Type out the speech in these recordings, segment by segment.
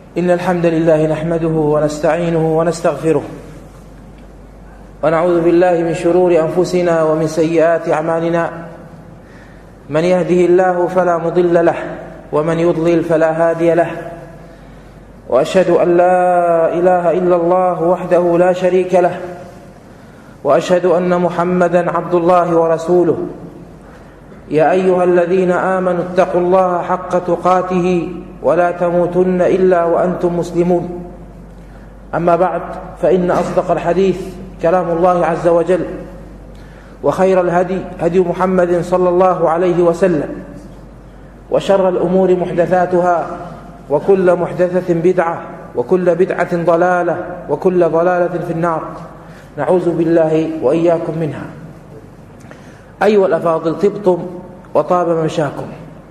إن الحمد لله نحمده ونستعينه ونستغفره ونعوذ بالله من شرور أنفسنا ومن سيئات أعمالنا. من يهده الله فلا مضل له ومن يضلل فلا هادي له، وأشهد أن لا إله إلا الله وحده لا شريك له، وأشهد أن محمدا عبد الله ورسوله. يا أيها الذين آمنوا اتقوا الله حق تقاته ولا تموتن إلا وأنتم مسلمون. أما بعد، فإن أصدق الحديث كلام الله عز وجل، وخير الهدي هدي محمد صلى الله عليه وسلم، وشر الأمور محدثاتها، وكل محدثة بدعة، وكل بدعة ضلالة، وكل ضلالة في النار، نعوذ بالله وإياكم منها. أيها الأفاضل، طبتم وطاب ممشاكم.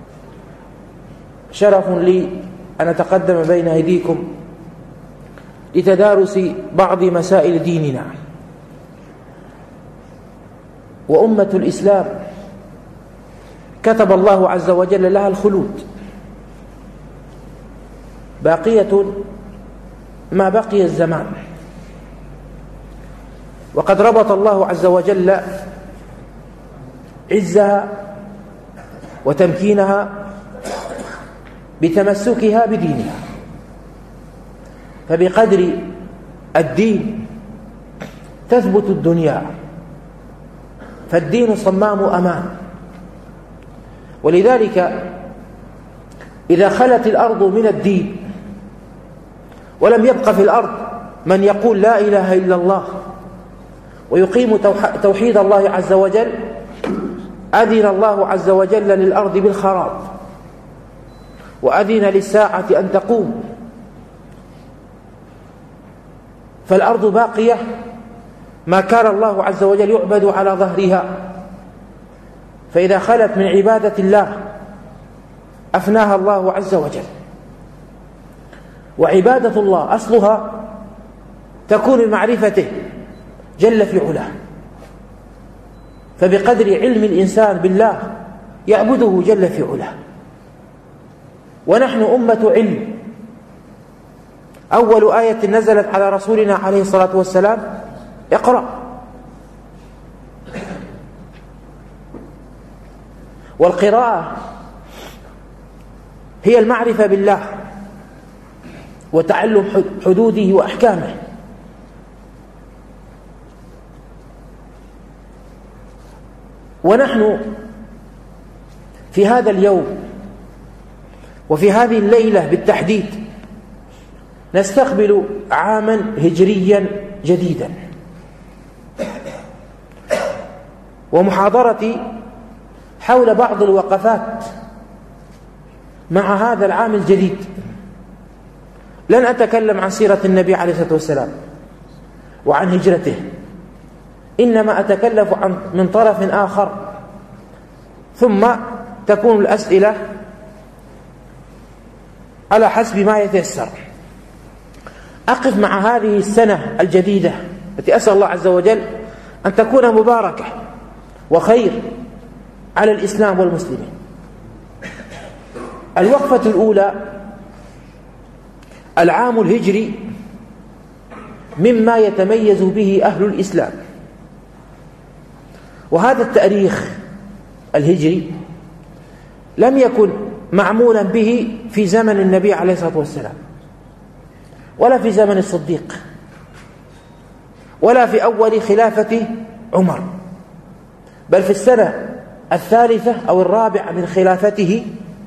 شرف لي أن أتقدم بين أيديكم لتدارس بعض مسائل ديننا. وأمة الإسلام كتب الله عز وجل لها الخلود، باقية ما بقي الزمان. وقد ربط الله عز وجل عزها وتمكينها بتمسكها بدينها، فبقدر الدين تثبت الدنيا، فالدين صمام أمان. ولذلك إذا خلت الأرض من الدين ولم يبق في الأرض من يقول لا إله إلا الله ويقيم توحيد الله عز وجل، أذن الله عز وجل للأرض بالخراب، وأذن للساعة أن تقوم، فالأرض باقية ما كان الله عز وجل يعبد على ظهرها. فإذا خلت من عبادة الله أفناها الله عز وجل. وعبادة الله أصلها تكون بمعرفته جل في علاه، فبقدر علم الإنسان بالله يعبده جل في علاه. ونحن أمة علم. أول آية نزلت على رسولنا عليه الصلاة والسلام: اقرأ. والقراءة هي المعرفة بالله وتعلم حدوده وأحكامه. ونحن في هذا اليوم وفي هذه الليلة بالتحديد نستقبل عاما هجريا جديدا. ومحاضرتي حول بعض الوقفات مع هذا العام الجديد. لن أتكلم عن سيرة النبي عليه الصلاة والسلام وعن هجرته، إنما أتكلم من طرف آخر، ثم تكون الأسئلة على حسب ما يتيسر. أقف مع هذه السنة الجديدة التي أسأل الله عز وجل أن تكون مباركة وخير على الإسلام والمسلمين. الوقفة الأولى: العام الهجري مما يتميز به أهل الإسلام. وهذا التاريخ الهجري لم يكن معمولا به في زمن النبي عليه الصلاة والسلام، ولا في زمن الصديق، ولا في أول خلافة عمر، بل في السنة الثالثة أو الرابعة من خلافته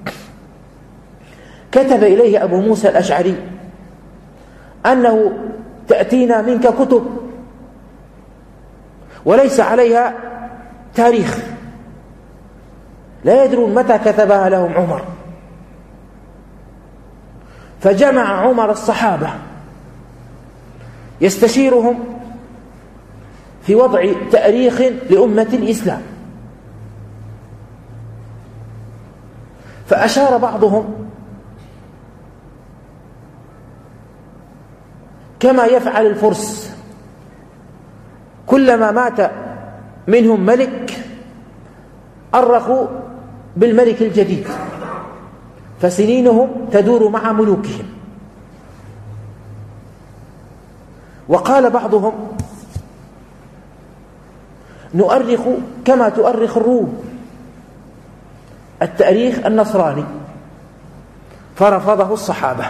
كتب إليه أبو موسى الأشعري أنه تأتينا منك كتب وليس عليها تاريخ، لا يدرون متى كتبها لهم عمر. فجمع عمر الصحابة يستشيرهم في وضع تاريخ لأمة الإسلام، فأشار بعضهم كما يفعل الفرس، كلما مات منهم ملك أرخوا بالملك الجديد، فسنينهم تدور مع ملوكهم. وقال بعضهم نؤرخ كما تؤرخ الروم، التأريخ النصراني، فرفضه الصحابة.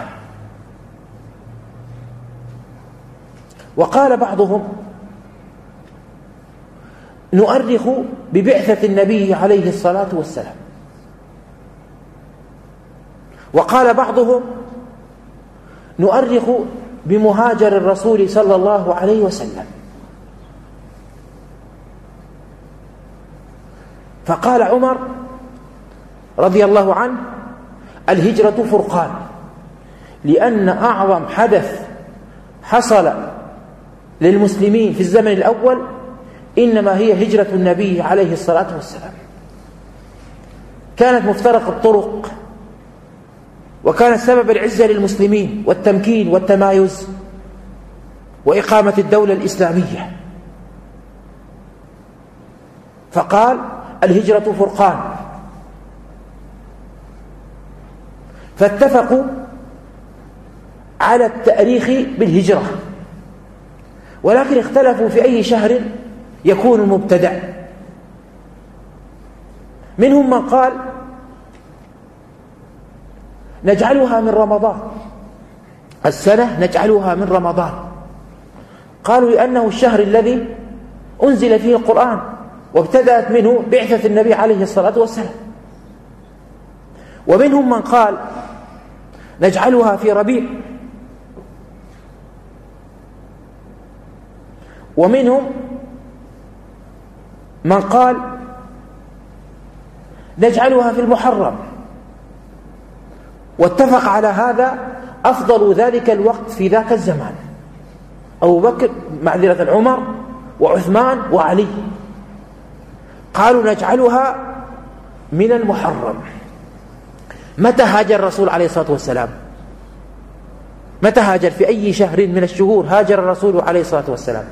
وقال بعضهم نؤرخ ببعثة النبي عليه الصلاة والسلام. وقال بعضهم نؤرخ بمهاجر الرسول صلى الله عليه وسلم. فقال عمر رضي الله عنه الهجرة فرقان، لأن أعظم حدث حصل للمسلمين في الزمن الأول إنما هي هجرة النبي عليه الصلاة والسلام. كانت مفترق الطرق، وكانت سبب العزة للمسلمين والتمكين والتمايز وإقامة الدولة الإسلامية. فقال الهجرة فرقان، فاتفقوا على التأريخ بالهجرة، ولكن اختلفوا في أي شهر يكون المبتدأ. منهم من قال نجعلها من رمضان، السنة نجعلها من رمضان، قالوا لأنه الشهر الذي أنزل فيه القرآن وابتدأت منه بعثة النبي عليه الصلاة والسلام. ومنهم من قال نجعلها في ربيع، ومنهم من قال نجعلها في المحرم. واتفق على هذا أفضل ذلك الوقت في ذاك الزمان أبو بكر معذرة عمر وعثمان وعلي، قالوا نجعلها من المحرم. متى هاجر الرسول عليه الصلاة والسلام؟ متى هاجر؟ في أي شهر من الشهور هاجر الرسول عليه الصلاة والسلام؟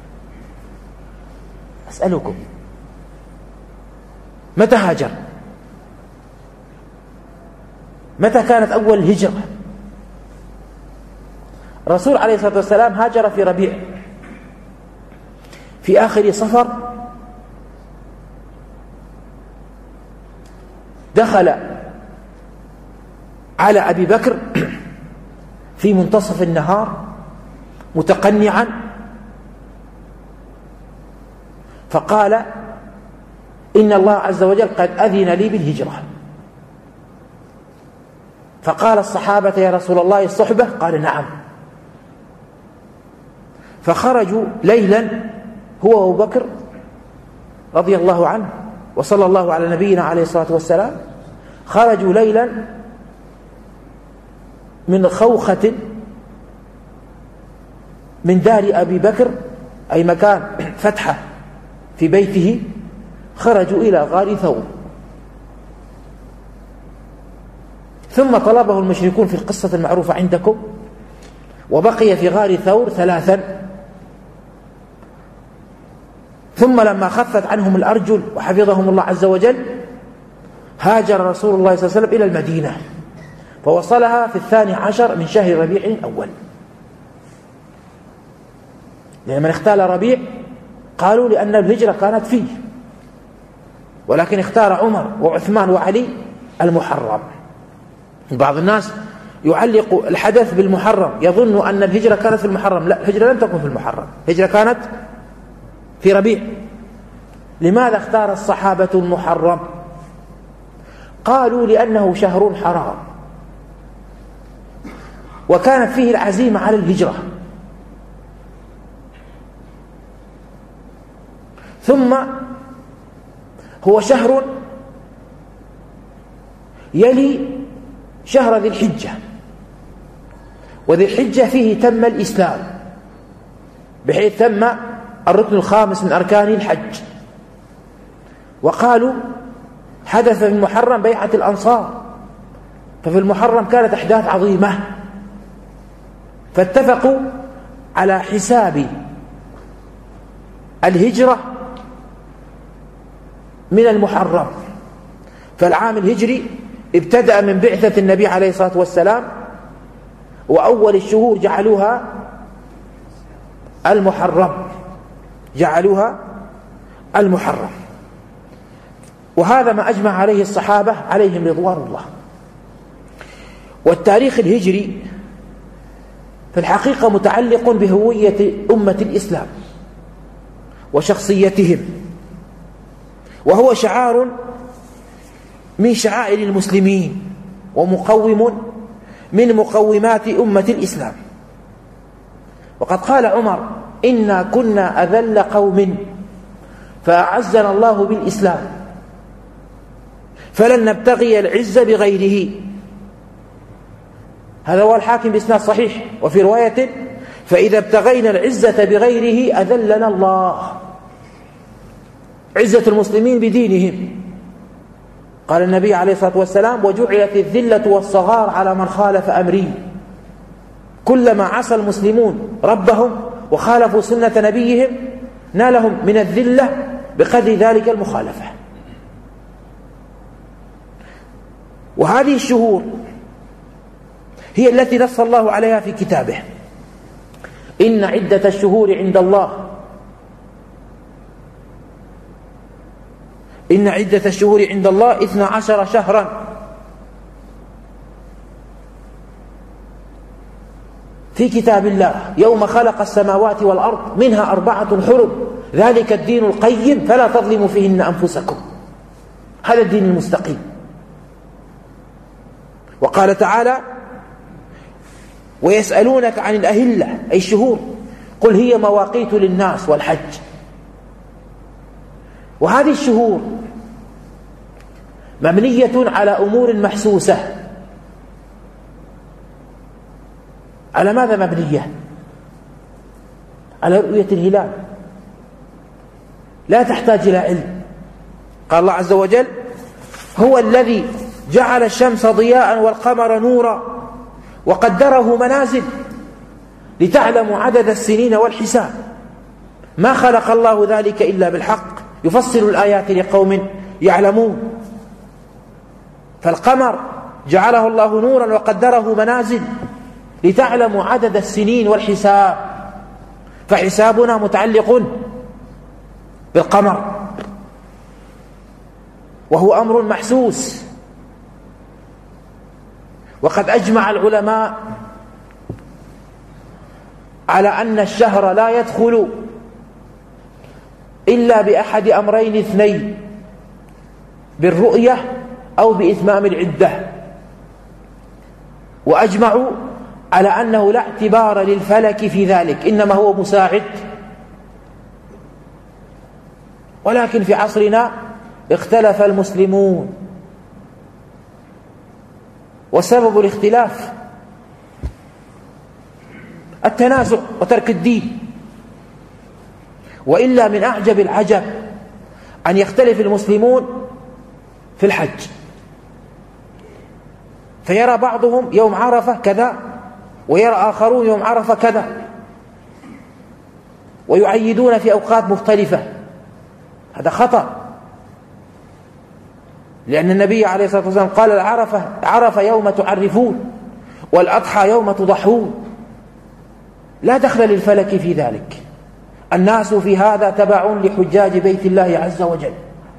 أسألكم متى هاجر؟ متى كانت أول الهجرة؟ الرسول عليه الصلاة والسلام هاجر في ربيع، في آخر صفر دخل على أبي بكر في منتصف النهار متقنعا، فقال إن الله عز وجل قد أذن لي بالهجرة. فقال الصحابة يا رسول الله الصحبة؟ قال نعم. فخرجوا ليلا هو وأبو بكر رضي الله عنه وصلى الله على نبينا عليه الصلاة والسلام، خرجوا ليلا من خوخة من دار أبي بكر، أي مكان فتحة في بيته، خرجوا إلى غار ثور. ثم طلبه المشركون في القصة المعروفة عندكم، وبقي في غار ثور 3. ثم لما خفت عنهم الأرجل وحفظهم الله عز وجل هاجر رسول الله صلى الله عليه وسلم إلى المدينة، فوصلها في 12 من شهر ربيع الأول. لأن من اختال ربيع قالوا لأن الهجرة كانت فيه، ولكن اختار عمر وعثمان وعلي المحرم. بعض الناس يعلق الحدث بالمحرم، يظن أن الهجرة كانت في المحرم. لا، الهجرة لم تكن في المحرم، الهجرة كانت في ربيع. لماذا اختار الصحابة المحرم؟ قالوا لأنه شهر حرام، وكانت فيه العزيمة على الهجرة. ثم هو شهر يلي شهر ذي الحجة، وذي الحجة فيه تم الإسلام، بحيث تم الركن الخامس من أركان الحج. وقالوا حدث في المحرم بيعة الأنصار، ففي المحرم كانت أحداث عظيمة، فاتفقوا على حساب الهجرة من المحرم. فالعام الهجري ابتدأ من بعثة النبي عليه الصلاة والسلام، وأول الشهور جعلوها المحرم، جعلوها المحرم. وهذا ما أجمع عليه الصحابة عليهم رضوان الله. والتاريخ الهجري في الحقيقة متعلق بهوية أمة الإسلام وشخصيتهم، وهو شعار من شعائر المسلمين ومقوم من مقومات أمة الإسلام. وقد قال عمر: إنا كنا أذل قوم فأعزنا الله بالإسلام فلن نبتغي العزة بغيره. هذا هو الحاكم بإسناد صحيح. وفي رواية: فإذا ابتغينا العزة بغيره أذلنا الله. عزة المسلمين بدينهم. قال النبي عليه الصلاة والسلام: وجعلت الذلة والصغار على من خالف أمري. كلما عصى المسلمون ربهم وخالفوا سنة نبيهم نالهم من الذلة بقدر ذلك المخالفة. وهذه الشهور هي التي نص الله عليها في كتابه: إن عدة الشهور عند الله إن عدة الشهور عند الله 12 شهرا في كتاب الله يوم خلق السماوات والأرض منها 4 حرم ذلك الدين القيم فلا تظلموا فيهن أنفسكم. هذا الدين المستقيم. وقال تعالى: ويسألونك عن الأهلة أي الشهور قل هي مواقيت للناس والحج. وهذه الشهور مبنية على أمور محسوسة. على ماذا مبنية؟ على رؤية الهلال، لا تحتاج إلى علم. قال الله عز وجل: هو الذي جعل الشمس ضياء والقمر نورا وقدره منازل لتعلموا عدد السنين والحساب ما خلق الله ذلك إلا بالحق يفصل الآيات لقوم يعلمون. فالقمر جعله الله نورا وقدره منازل لتعلموا عدد السنين والحساب، فحسابنا متعلق بالقمر وهو أمر محسوس. وقد أجمع العلماء على أن الشهر لا يدخل إلا بأحد أمرين اثنين: بالرؤية أو بإتمام العدة. وأجمعوا على أنه لا اعتبار للفلك في ذلك، إنما هو مساعد. ولكن في عصرنا اختلف المسلمون، وسبب الاختلاف التنازع وترك الدين. وإلا من أعجب العجب أن يختلف المسلمون في الحج، فيرى بعضهم يوم عرفة كذا ويرى آخرون يوم عرفة كذا، ويعيدون في أوقات مختلفة. هذا خطأ، لأن النبي عليه الصلاة والسلام قال: عرفة يوم تعرفون والأضحى يوم تضحون. لا دخل للفلك في ذلك. الناس في هذا تبع لحجاج بيت الله عز وجل.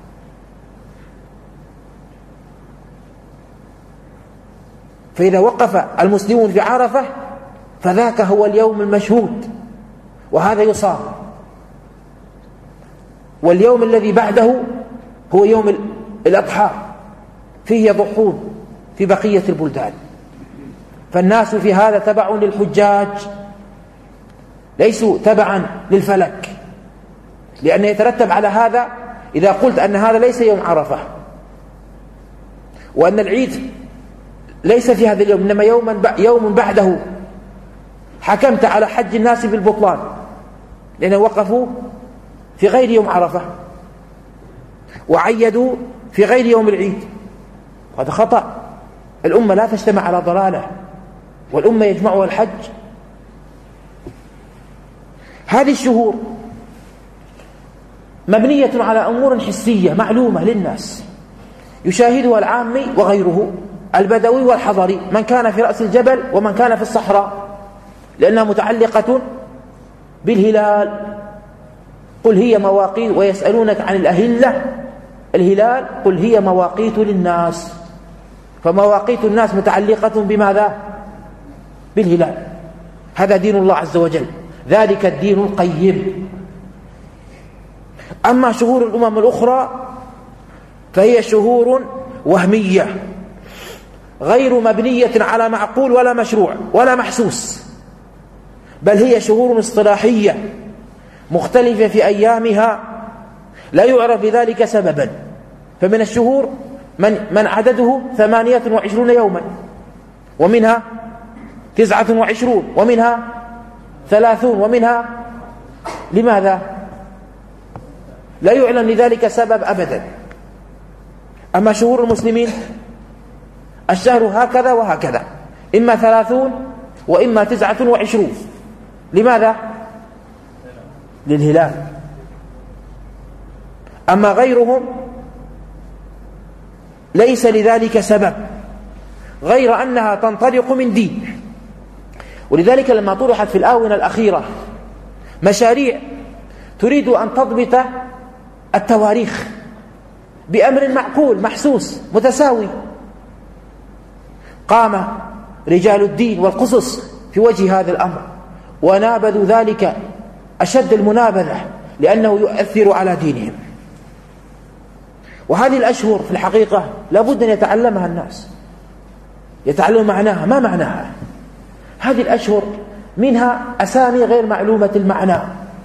فإذا وقف المسلمون في عرفة فذاك هو اليوم المشهود، وهذا يصام. واليوم الذي بعده هو يوم الأضحى، فيه يضحون في بقية البلدان. فالناس في هذا تبع للحجاج ليسوا تبعا للفلك، لأن يترتب على هذا إذا قلت أن هذا ليس يوم عرفة وأن العيد ليس في هذا اليوم إنما يوم بعده، حكمت على حج الناس بالبطلان لأنهم وقفوا في غير يوم عرفة وعيدوا في غير يوم العيد. هذا خطأ. الأمة لا تجتمع على ضلالة، والأمة يجمعها الحج. هذه الشهور مبنية على أمور حسية معلومة للناس يشاهدها العامي وغيره، البدوي والحضري، من كان في رأس الجبل ومن كان في الصحراء، لأنها متعلقة بالهلال. قل هي مواقيت، ويسألونك عن الأهلة، الهلال قل هي مواقيت للناس. فمواقيت الناس متعلقة بماذا؟ بالهلال. هذا دين الله عز وجل، ذلك الدين القيم. أما شهور الأمم الأخرى فهي شهور وهمية غير مبنية على معقول ولا مشروع ولا محسوس، بل هي شهور اصطلاحية مختلفة في أيامها لا يعرف بذلك سببا. فمن الشهور من عدده 28 يوما، ومنها 29، ومنها 30، ومنها لماذا؟ لا يعلم لذلك سبب أبدا. أما شهور المسلمين الشهر هكذا وهكذا، إما 30 وإما 29. لماذا؟ للهلال. أما غيرهم ليس لذلك سبب غير أنها تنطلق من دين. ولذلك لما طرحت في الآونة الأخيرة مشاريع تريد أن تضبط التواريخ بأمر معقول محسوس متساوي، قام رجال الدين والقصص في وجه هذا الأمر ونابذوا ذلك أشد المنابذة، لأنه يؤثر على دينهم. وهذه الأشهر في الحقيقة لابد أن يتعلمها الناس، يتعلم معناها. ما معناها؟ هذه الأشهر منها أسامي غير معلومة المعنى،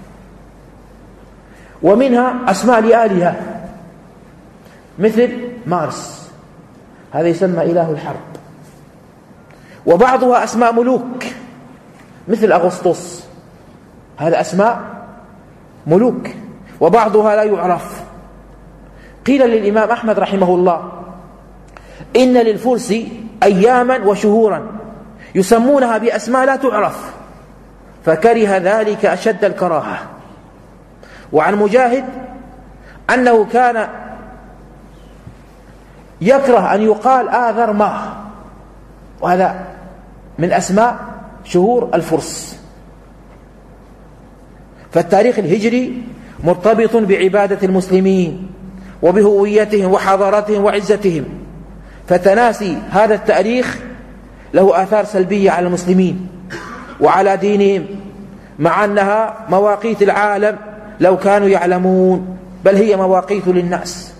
ومنها أسماء لآلهة مثل مارس، هذا يسمى إله الحرب. وبعضها أسماء ملوك مثل أغسطس، هذا أسماء ملوك. وبعضها لا يعرف. قيل للإمام أحمد رحمه الله إن للفرس أياما وشهورا يسمونها بأسماء لا تعرف، فكره ذلك أشد الكراهة. وعن مجاهد أنه كان يكره أن يقال آذر ماه، وهذا من أسماء شهور الفرس. فالتاريخ الهجري مرتبط بعبادة المسلمين وبهويتهم وحضارتهم وعزتهم، فتناسي هذا التاريخ له آثار سلبية على المسلمين وعلى دينهم، مع أنها مواقيت العالم لو كانوا يعلمون، بل هي مواقيت للناس.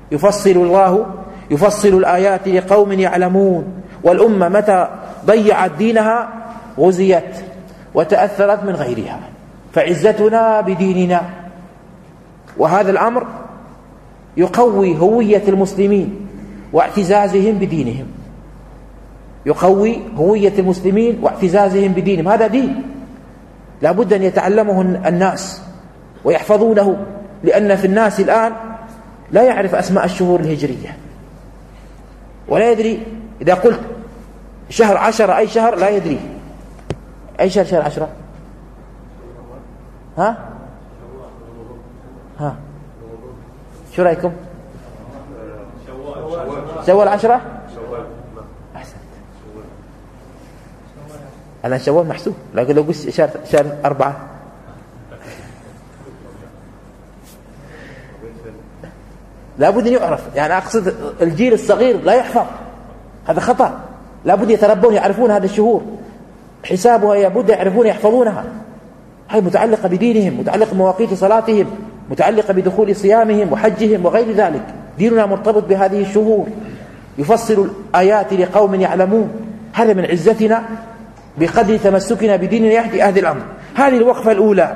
يفصل الآيات لقوم يعلمون. والأمة متى ضيعت دينها غزيت وتأثرت من غيرها، فعزتنا بديننا. وهذا الأمر يقوي هوية المسلمين واعتزازهم بدينهم، يقوي هوية المسلمين واعتزازهم بدينهم. هذا دين لا بد أن يتعلمه الناس ويحفظونه، لأن في الناس الآن لا يعرف أسماء الشهور الهجرية، ولا يدري إذا قلت شهر 10 أي شهر لا يدري. أي شهر 10؟ ها شو رأيكم؟ شوال 10؟ أحسنت. أنا شوال محسوب، لكن لو قلت شهر 4 لابد أن يعرف. يعني أقصد الجيل الصغير لا يحفظ، هذا خطأ. لابد يتربون يعرفون هذه الشهور، حسابها لابد يعرفون يحفظونها. هي متعلقة بدينهم، متعلقة بمواقيت صلاتهم، متعلقة بدخول صيامهم وحجهم وغير ذلك. ديننا مرتبط بهذه الشهور. يفصل الآيات لقوم يعلمون. هذا من عزتنا بقدر تمسكنا بديننا يهدي أهل الأمر. هذه الوقفة الأولى.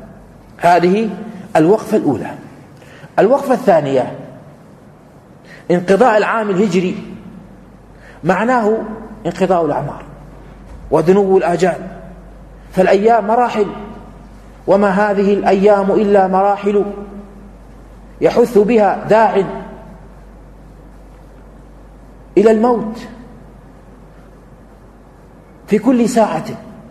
الوقفة الثانية انقضاء العام الهجري، معناه انقضاء الأعمار ودنو الآجال. فالأيام مراحل، وما هذه الأيام إلا مراحل يحث بها داع إلى الموت في كل ساعة.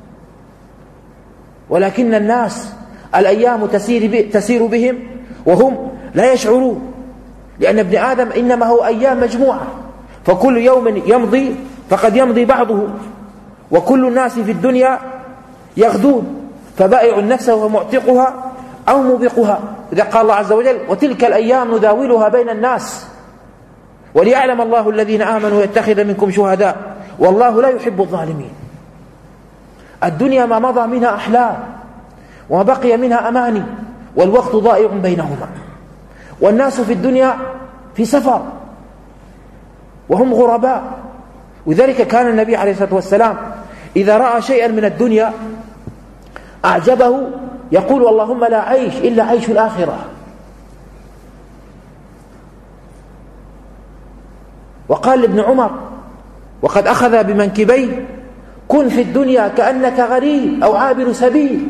ولكن الناس الأيام تسير بهم وهم لا يشعرون، لأن ابن آدم إنما هو أيام مجموعة، فكل يوم يمضي فقد يمضي بعضه، وكل الناس في الدنيا يغدون، فبائع النفس وهو معتقها أو موبقها. إذا قال الله عز وجل وتلك الأيام نداولها بين الناس وليعلم الله الذين آمنوا ويتخذ منكم شهداء والله لا يحب الظالمين. الدنيا ما مضى منها أحلام وما بقي منها أماني، والوقت ضائع بينهما، والناس في الدنيا في سفر وهم غرباء. وذلك كان النبي عليه الصلاة والسلام إذا رأى شيئا من الدنيا أعجبه يقول اللهم لا عيش إلا عيش الآخرة. وقال لابن عمر وقد أخذ بمنكبيه كن في الدنيا كأنك غريب أو عابر سبيل.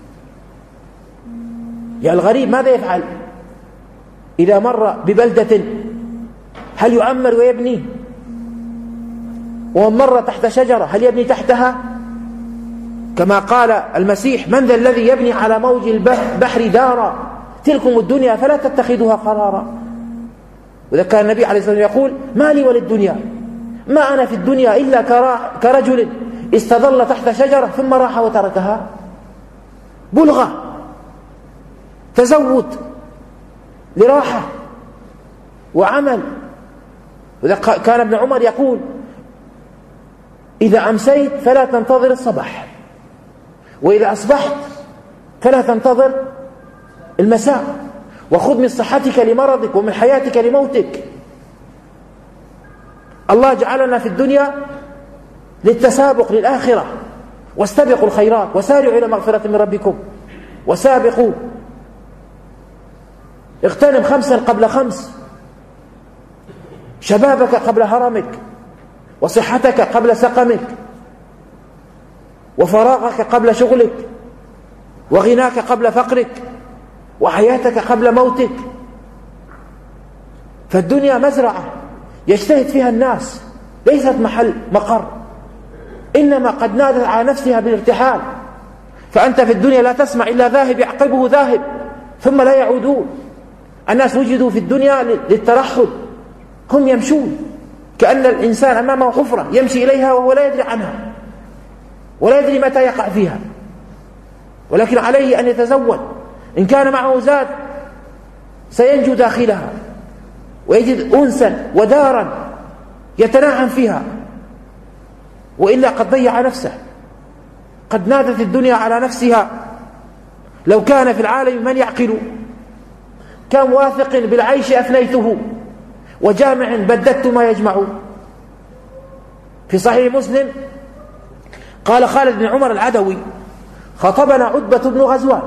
يعني الغريب ماذا يفعل إذا مر ببلدة؟ هل يعمر ويبني؟ ومن مر تحت شجرة هل يبني تحتها؟ كما قال المسيح من ذا الذي يبني على موج البحر دارا تلكم الدنيا فلا تتخذوها قرارا. وإذا كان النبي عليه الصلاة والسلام يقول ما لي وللدنيا، ما أنا في الدنيا إلا كرجل استظل تحت شجرة ثم راح وتركها. بلغة، تزود لراحة وعمل. وإذا كان ابن عمر يقول إذا أمسيت فلا تنتظر الصباح، وإذا أصبحت فلا تنتظر المساء، وخذ من صحتك لمرضك ومن حياتك لموتك. الله جعلنا في الدنيا للتسابق للآخرة، واستبقوا الخيرات وسارعوا إلى مغفرة من ربكم وسابقوا. اغتنم 5 قبل 5، شبابك قبل هرمك، وصحتك قبل سقمك، وفراغك قبل شغلك، وغناك قبل فقرك، وحياتك قبل موتك. فالدنيا مزرعة يجتهد فيها الناس، ليست محل مقر، إنما قد نادت على نفسها بالارتحال. فأنت في الدنيا لا تسمع إلا ذاهب يعقبه ذاهب ثم لا يعودون. الناس وجدوا في الدنيا للترحل، هم يمشون كأن الإنسان أمامه حفرة يمشي إليها وهو لا يدري عنها ولا يدري متى يقع فيها، ولكن عليه أن يتزود. إن كان معه زاد سينجو داخلها ويجد أنسا ودارا يتنعم فيها، وإلا قد ضيع نفسه. قد نادت الدنيا على نفسها لو كان في العالم من يعقل كم واثق بالعيش أفنيته وجامع بددت ما يجمع. في صحيح مسلم قال خالد بن عمر العدوي خطبنا عتبة بن غزوان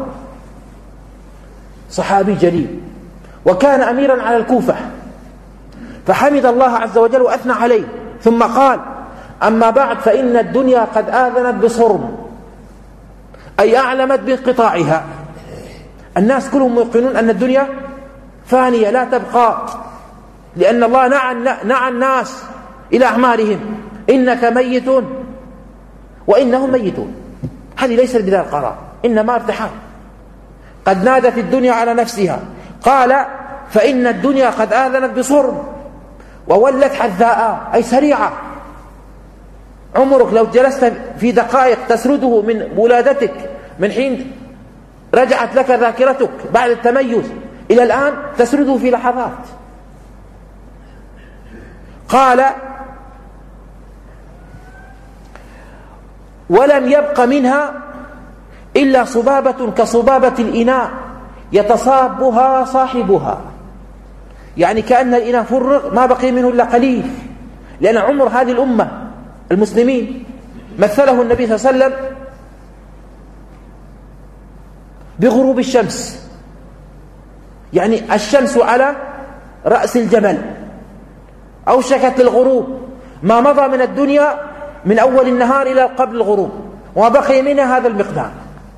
صحابي جليل وكان أميرا على الكوفة، فحمد الله عز وجل وأثنى عليه، ثم قال أما بعد فإن الدنيا قد آذنت بصرم، أي أعلمت بانقطاعها. الناس كلهم يوقنون أن الدنيا فانية لا تبقى، لأن الله نعى الناس إلى أعمالهم إنك ميت وإنهم ميتون. هذه ليست بدار قرار، إنما ارتحال. قد نادت الدنيا على نفسها. قال فإن الدنيا قد آذنت بصرم وولت حذاء، أي سريعة. عمرك لو جلست في دقائق تسرده من ولادتك، من حين رجعت لك ذاكرتك بعد التميز إلى الآن، تسرده في لحظات. قال ولم يبق منها إلا صبابة كصبابة الإناء يتصابها صاحبها، يعني كأن الإناء فرغ ما بقي منه إلا قليل. لأن عمر هذه الأمة المسلمين مثله النبي صلى الله عليه وسلم بغروب الشمس، يعني الشمس على رأس الجبل أوشكت للغروب، ما مضى من الدنيا من أول النهار إلى قبل الغروب وما بقي منها هذا المقدار.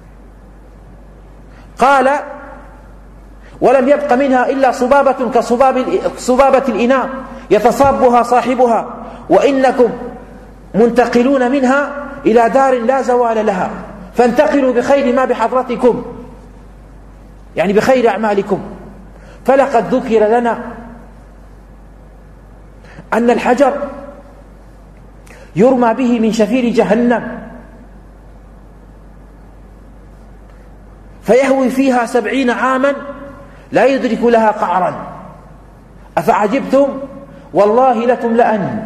قال ولم يبق منها إلا صبابة كصبابة الإناء يتصابها صاحبها وإنكم منتقلون منها إلى دار لا زوال لها فانتقلوا بخير ما بحضرتكم، يعني بخير أعمالكم. فلقد ذكر لنا أن الحجر يرمى به من شفير جهنم فيهوي فيها 70 عاما لا يدرك لها قعرا. أفعجبتم والله لتملأن.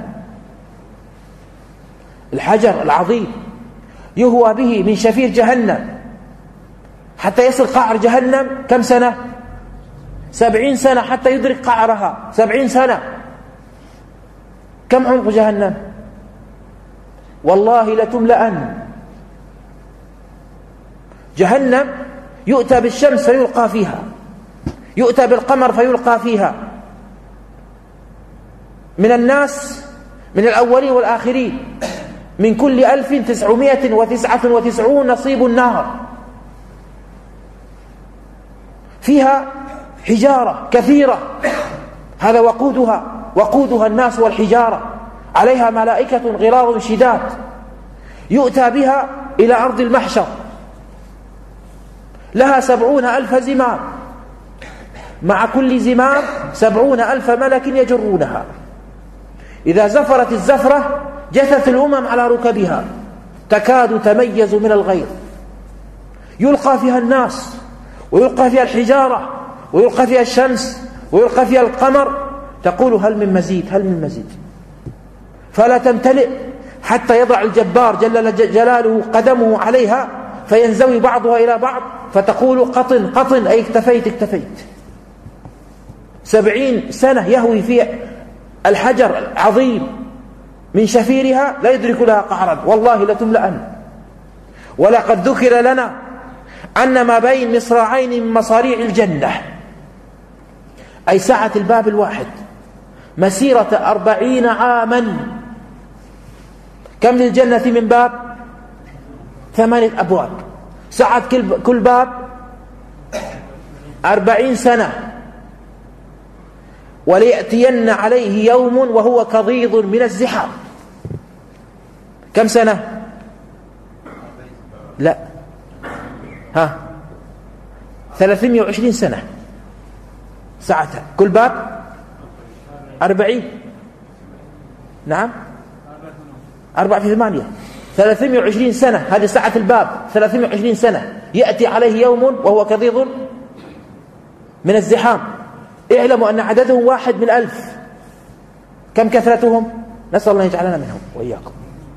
الحجر العظيم يهوى به من شفير جهنم حتى يصل قعر جهنم كم سنة؟ 70 سنة حتى يدرك قعرها. 70 سنة. كم عمق جهنم؟ والله لتملأن. جهنم يؤتى بالشمس فيلقى فيها، يؤتى بالقمر فيلقى فيها، من الناس من الأولين والآخرين من كل 1999 نصيب النار. فيها حجارة كثيرة، هذا وقودها الناس والحجارة، عليها ملائكة غلاظ شداد. يؤتى بها إلى أرض المحشر، لها 70,000 زمام، مع كل زمام 70,000 ملك يجرونها. إذا زفرت الزفرة جثت الأمم على ركبها تكاد تميز من الغيظ. يلقى فيها الناس، ويلقى فيها الحجارة، ويلقى فيها الشمس، ويلقى فيها القمر. تقول هل من مزيد، هل من مزيد، فلا تمتلئ حتى يضع الجبار جل جلاله قدمه عليها فينزوي بعضها إلى بعض فتقول قطن قطن، أي اكتفيت اكتفيت. 70 سنة يهوي فيها الحجر العظيم من شفيرها لا يدرك لها قعرا. والله لتملأن. ولقد ذكر لنا أن ما بين مصراعين من مصاريع الجنة، أي سعة الباب الواحد، مسيرة 40 عاما. كم للجنة من باب؟ 8 أبواب. سعة كل باب 40 سنة. وليأتين عليه يوم وهو كضيض من الزحام. كم سنة؟ لا 320 سنة ساعتها. كل باب 40. نعم 4 في 8 320 سنة. هذه ساعة الباب 320 سنة. يأتي عليه يوم وهو كضيض من الزحام. اعلموا أن عددهم 1 من 1000. كم كثرتهم؟ نسأل الله يجعلنا منهم وإياكم.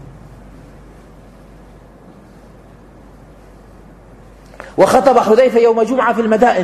وخطب حذيفة يوم جمعة في المدائن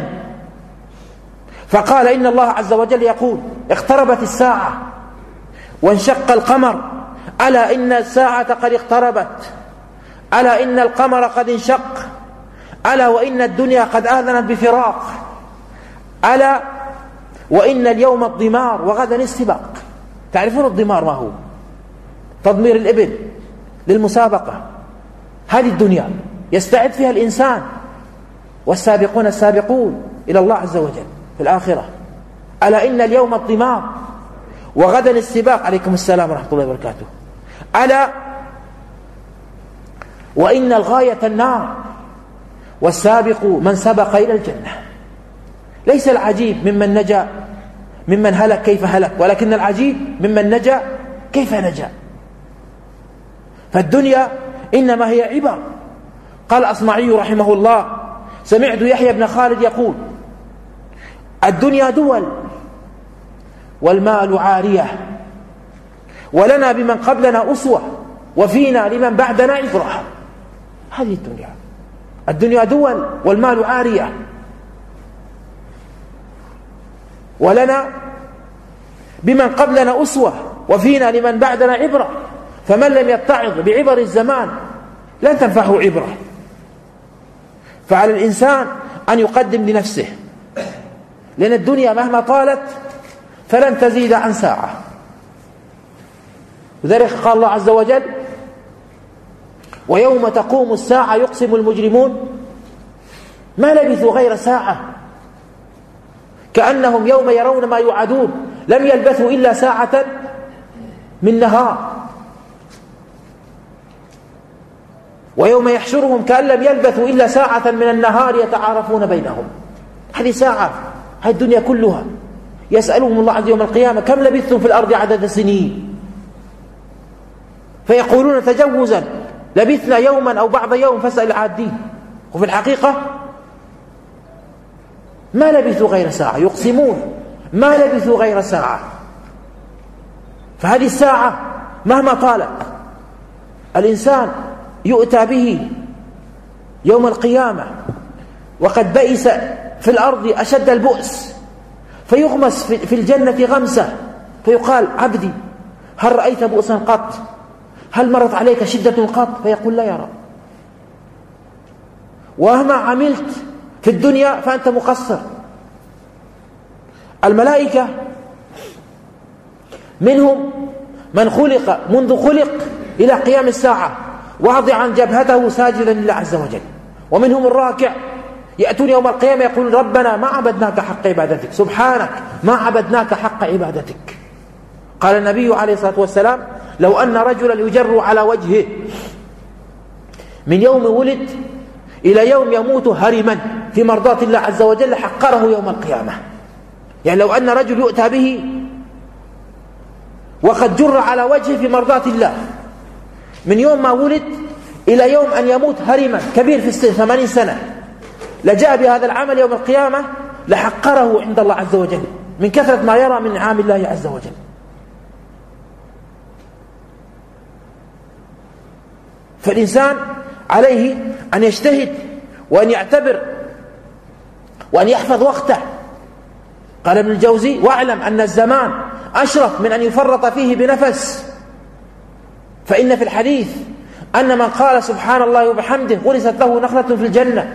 فقال إن الله عز وجل يقول اقتربت الساعة وانشق القمر، ألا إن الساعة قد اقتربت، ألا إن القمر قد انشق، ألا وإن الدنيا قد آذنت بفراق، ألا وإن اليوم الضمار وغدا السباق. تعرفون الضمار ما هو؟ تضمير الإبل للمسابقة. هذه الدنيا يستعد فيها الإنسان، والسابقون السابقون إلى الله عز وجل في الآخرة. ألا إن اليوم الضمار وغدا السباق. عليكم السلام ورحمة الله وبركاته. ألا وإن الغاية النار والسابق من سبق إلى الجنة. ليس العجيب ممن نجا ممن هلك كيف هلك، ولكن العجيب ممن نجا كيف نجا. فالدنيا إنما هي عبر. قال الأصمعي رحمه الله سمعت يحيى بن خالد يقول الدنيا دول والمال عارية، ولنا بمن قبلنا أسوة، وفينا لمن بعدنا عبرة. هذه الدنيا. الدنيا دول والمال عارية، ولنا بمن قبلنا أسوة، وفينا لمن بعدنا عبرة. فمن لم يتعظ بعبر الزمان لن تنفعه عبرة. فعلى الإنسان أن يقدم لنفسه، لأن الدنيا مهما طالت فلن تزيد عن ساعة. لذلك قال الله عز وجل ويوم تقوم الساعة يقسم المجرمون ما لبثوا غير ساعة كأنهم يوم يرون ما يوعدون لم يلبثوا إلا ساعة من نهار. ويوم يحشرهم كأن لم يلبثوا إلا ساعة من النهار يتعارفون بينهم. هذه ساعة. هذه الدنيا كلها. يسألهم الله عز يوم القيامة كم لبثتم في الأرض عدد سنين، فيقولون تجوزا لبثنا يوما أو بعض يوم فاسأل العادين. وفي الحقيقة ما لبثوا غير ساعة، يقسمون ما لبثوا غير ساعة. فهذه الساعة مهما طالت الإنسان يؤتى به يوم القيامة وقد بئس في الأرض أشد البؤس، فيغمس في الجنة غمسة، فيقال: عبدي هل رأيت بؤسا قط؟ هل مرت عليك شدة قط؟ فيقول: لا يا رب، ومهما عملت في الدنيا فأنت مقصر. الملائكة منهم من خلق منذ خلق إلى قيام الساعة واضعا جبهته ساجدا لله عز وجل، ومنهم الراكع يأتون يوم القيامة يقولون: ربنا ما عبدناك حق عبادتك، سبحانك ما عبدناك حق عبادتك. قال النبي عليه الصلاة والسلام: لو أن رجلا يجر على وجهه من يوم ولد إلى يوم يموت هرما في مرضاة الله عز وجل حقره يوم القيامة. يعني لو أن رجل يؤتى به وقد جر على وجهه في مرضاة الله من يوم ما ولد إلى يوم أن يموت هرما كبير في السن 80 سنة، لجاء بهذا العمل يوم القيامة لحقره عند الله عز وجل من كثرة ما يرى من نعم الله عز وجل. فالإنسان عليه أن يجتهد وأن يعتبر وأن يحفظ وقته. قال ابن الجوزي: واعلم أن الزمان أشرف من أن يفرط فيه بنفس، فإن في الحديث أن من قال سبحان الله وبحمده غرست له نخلة في الجنة.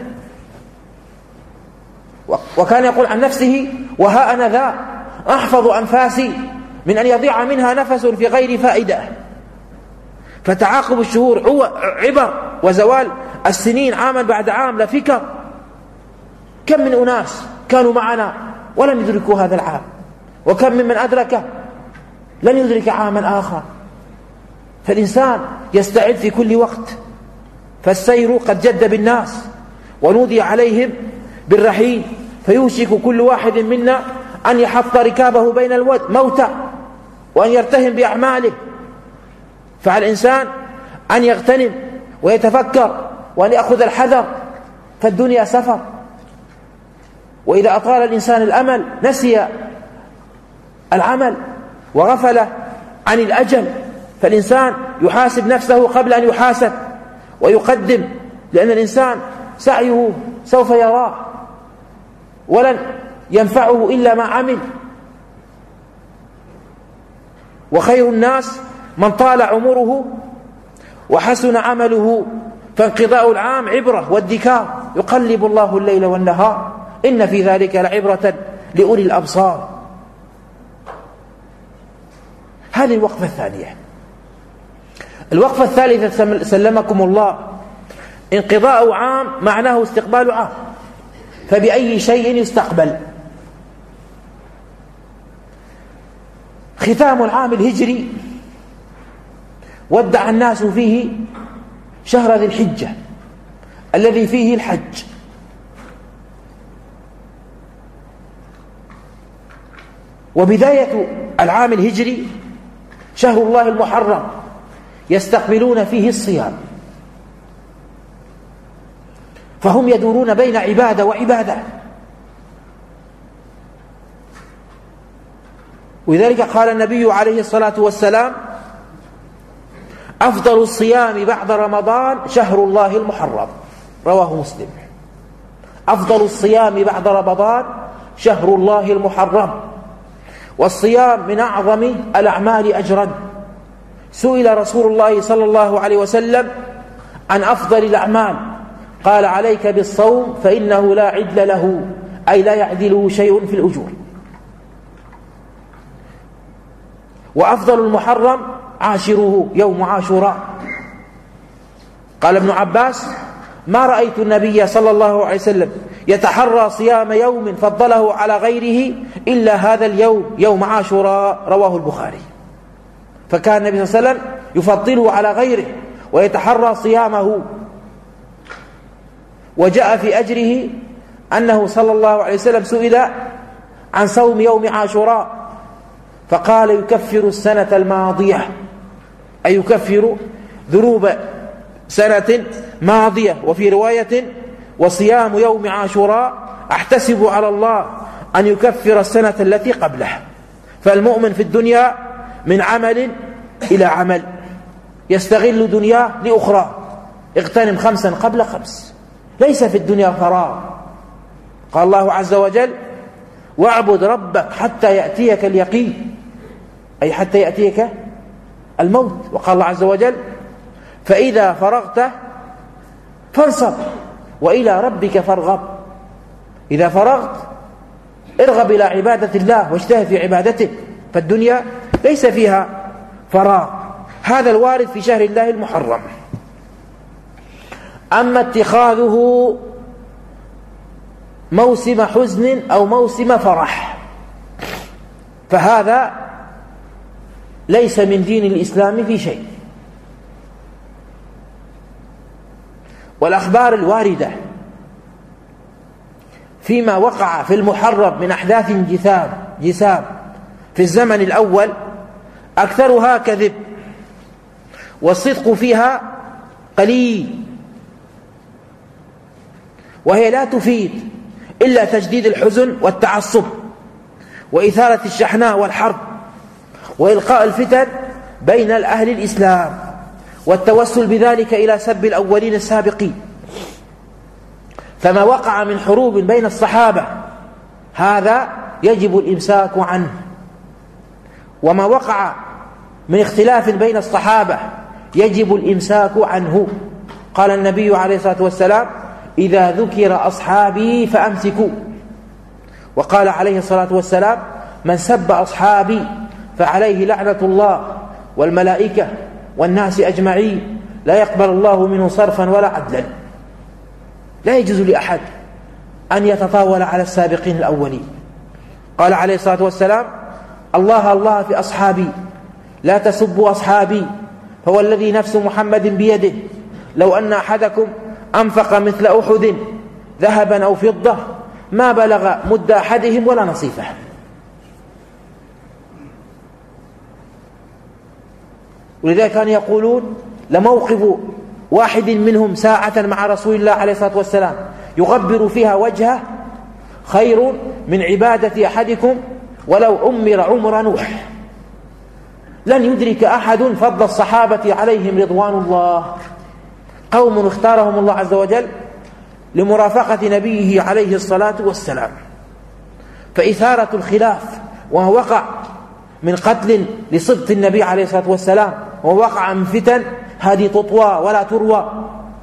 وكان يقول عن نفسه: وها أنا ذا أحفظ أنفاسي من أن يضيع منها نفس في غير فائدة. فتعاقب الشهور عبر، وزوال السنين عاما بعد عام لفكر. كم من أناس كانوا معنا ولم يدركوا هذا العام، وكم ممن أدركه لن يدرك عاما آخر. فالإنسان يستعد في كل وقت، فالسير قد جد بالناس ونودي عليهم بالرحيل، فيوشك كل واحد منا أن يحط ركابه بين الموتى وأن يرتهم بأعماله. فعلى الإنسان أن يغتنم ويتفكر وأن يأخذ الحذر، فالدنيا سفر، وإذا أطال الإنسان الأمل نسي العمل وغفل عن الأجل. فالإنسان يحاسب نفسه قبل أن يحاسب ويقدم، لأن الإنسان سعيه سوف يراه ولن ينفعه إلا ما عمل. وخير الناس من طال عمره وحسن عمله، فانقضاء العام عبرة وادكار، يقلب الله الليل والنهار، إن في ذلك لعبرة لأولي الأبصار. هذه الوقفة الثانية. الوقفة الثالثة سلمكم الله: انقضاء عام معناه استقبال عام، فبأي شيء يستقبل؟ ختام العام الهجري ودع الناس فيه شهر ذي الحجة الذي فيه الحج، وبداية العام الهجري شهر الله المحرم يستقبلون فيه الصيام، فهم يدورون بين عبادة وعبادة. ولذلك قال النبي عليه الصلاة والسلام: أفضل الصيام بعد رمضان شهر الله المحرم، رواه مسلم. أفضل الصيام بعد رمضان شهر الله المحرم، والصيام من أعظم الأعمال أجرا. سئل رسول الله صلى الله عليه وسلم عن أفضل الأعمال، قال: عليك بالصوم فإنه لا عدل له، أي لا يعدله شيء في الأجور. وأفضل المحرم عاشره يوم عاشوراء. قال ابن عباس: ما رأيت النبي صلى الله عليه وسلم يتحرى صيام يوم فضله على غيره إلا هذا اليوم، يوم عاشوراء، رواه البخاري. فكان النبي صلى الله عليه وسلم يفضله على غيره ويتحرى صيامه. وجاء في أجره أنه صلى الله عليه وسلم سئل عن صوم يوم عاشوراء فقال: يكفر السنة الماضية، أي يكفر ذنوب سنة ماضية. وفي رواية: وصيام يوم عاشوراء أحتسب على الله أن يكفر السنة التي قبلها. فالمؤمن في الدنيا من عمل إلى عمل، يستغل دنياه لأخرى، اغتنم 5 قبل 5. ليس في الدنيا فراغ. قال الله عز وجل: واعبد ربك حتى يأتيك اليقين، أي حتى يأتيك الموت. وقال الله عز وجل: فإذا فرغت فانصب وإلى ربك فارغب. إذا فرغت ارغب إلى عبادة الله واجتهد في عبادته. فالدنيا ليس فيها فراغ. هذا الوارد في شهر الله المحرم. أما اتخاذه موسم حزن أو موسم فرح فهذا ليس من دين الإسلام في شيء. والأخبار الواردة فيما وقع في المحرم من أحداث جسام في الزمن الأول أكثرها كذب، والصدق فيها قليل، وهي لا تفيد إلا تجديد الحزن والتعصب وإثارة الشحناء والحرب وإلقاء الفتن بين الأهل الإسلام، والتوسل بذلك إلى سب الأولين السابقين. فما وقع من حروب بين الصحابة هذا يجب الإمساك عنه، وما وقع من اختلاف بين الصحابة يجب الإمساك عنه. قال النبي عليه الصلاة والسلام: إذا ذكر أصحابي فأمسكوا. وقال عليه الصلاة والسلام: من سب أصحابي فعليه لعنة الله والملائكة والناس أجمعين، لا يقبل الله منه صرفا ولا عدلا. لا يجوز لأحد أن يتطاول على السابقين الأولين. قال عليه الصلاة والسلام: الله الله في أصحابي، لا تسبوا أصحابي، فهو الذي نفس محمد بيده لو أن أحدكم أنفق مثل أحد ذهبا أو فضة ما بلغ مد أحدهم ولا نصيفه. ولذلك كانوا يقولون: لموقف واحد منهم ساعة مع رسول الله عليه الصلاة والسلام يغبر فيها وجهه خير من عبادة أحدكم ولو عمر عمر نوح. لن يدرك أحد فضل الصحابة عليهم رضوان الله. قوم اختارهم الله عز وجل لمرافقة نبيه عليه الصلاة والسلام. فإثارة الخلاف وما وقع من قتل لصدق النبي عليه الصلاة والسلام ووقع من فتن هذه تطوى ولا تروى.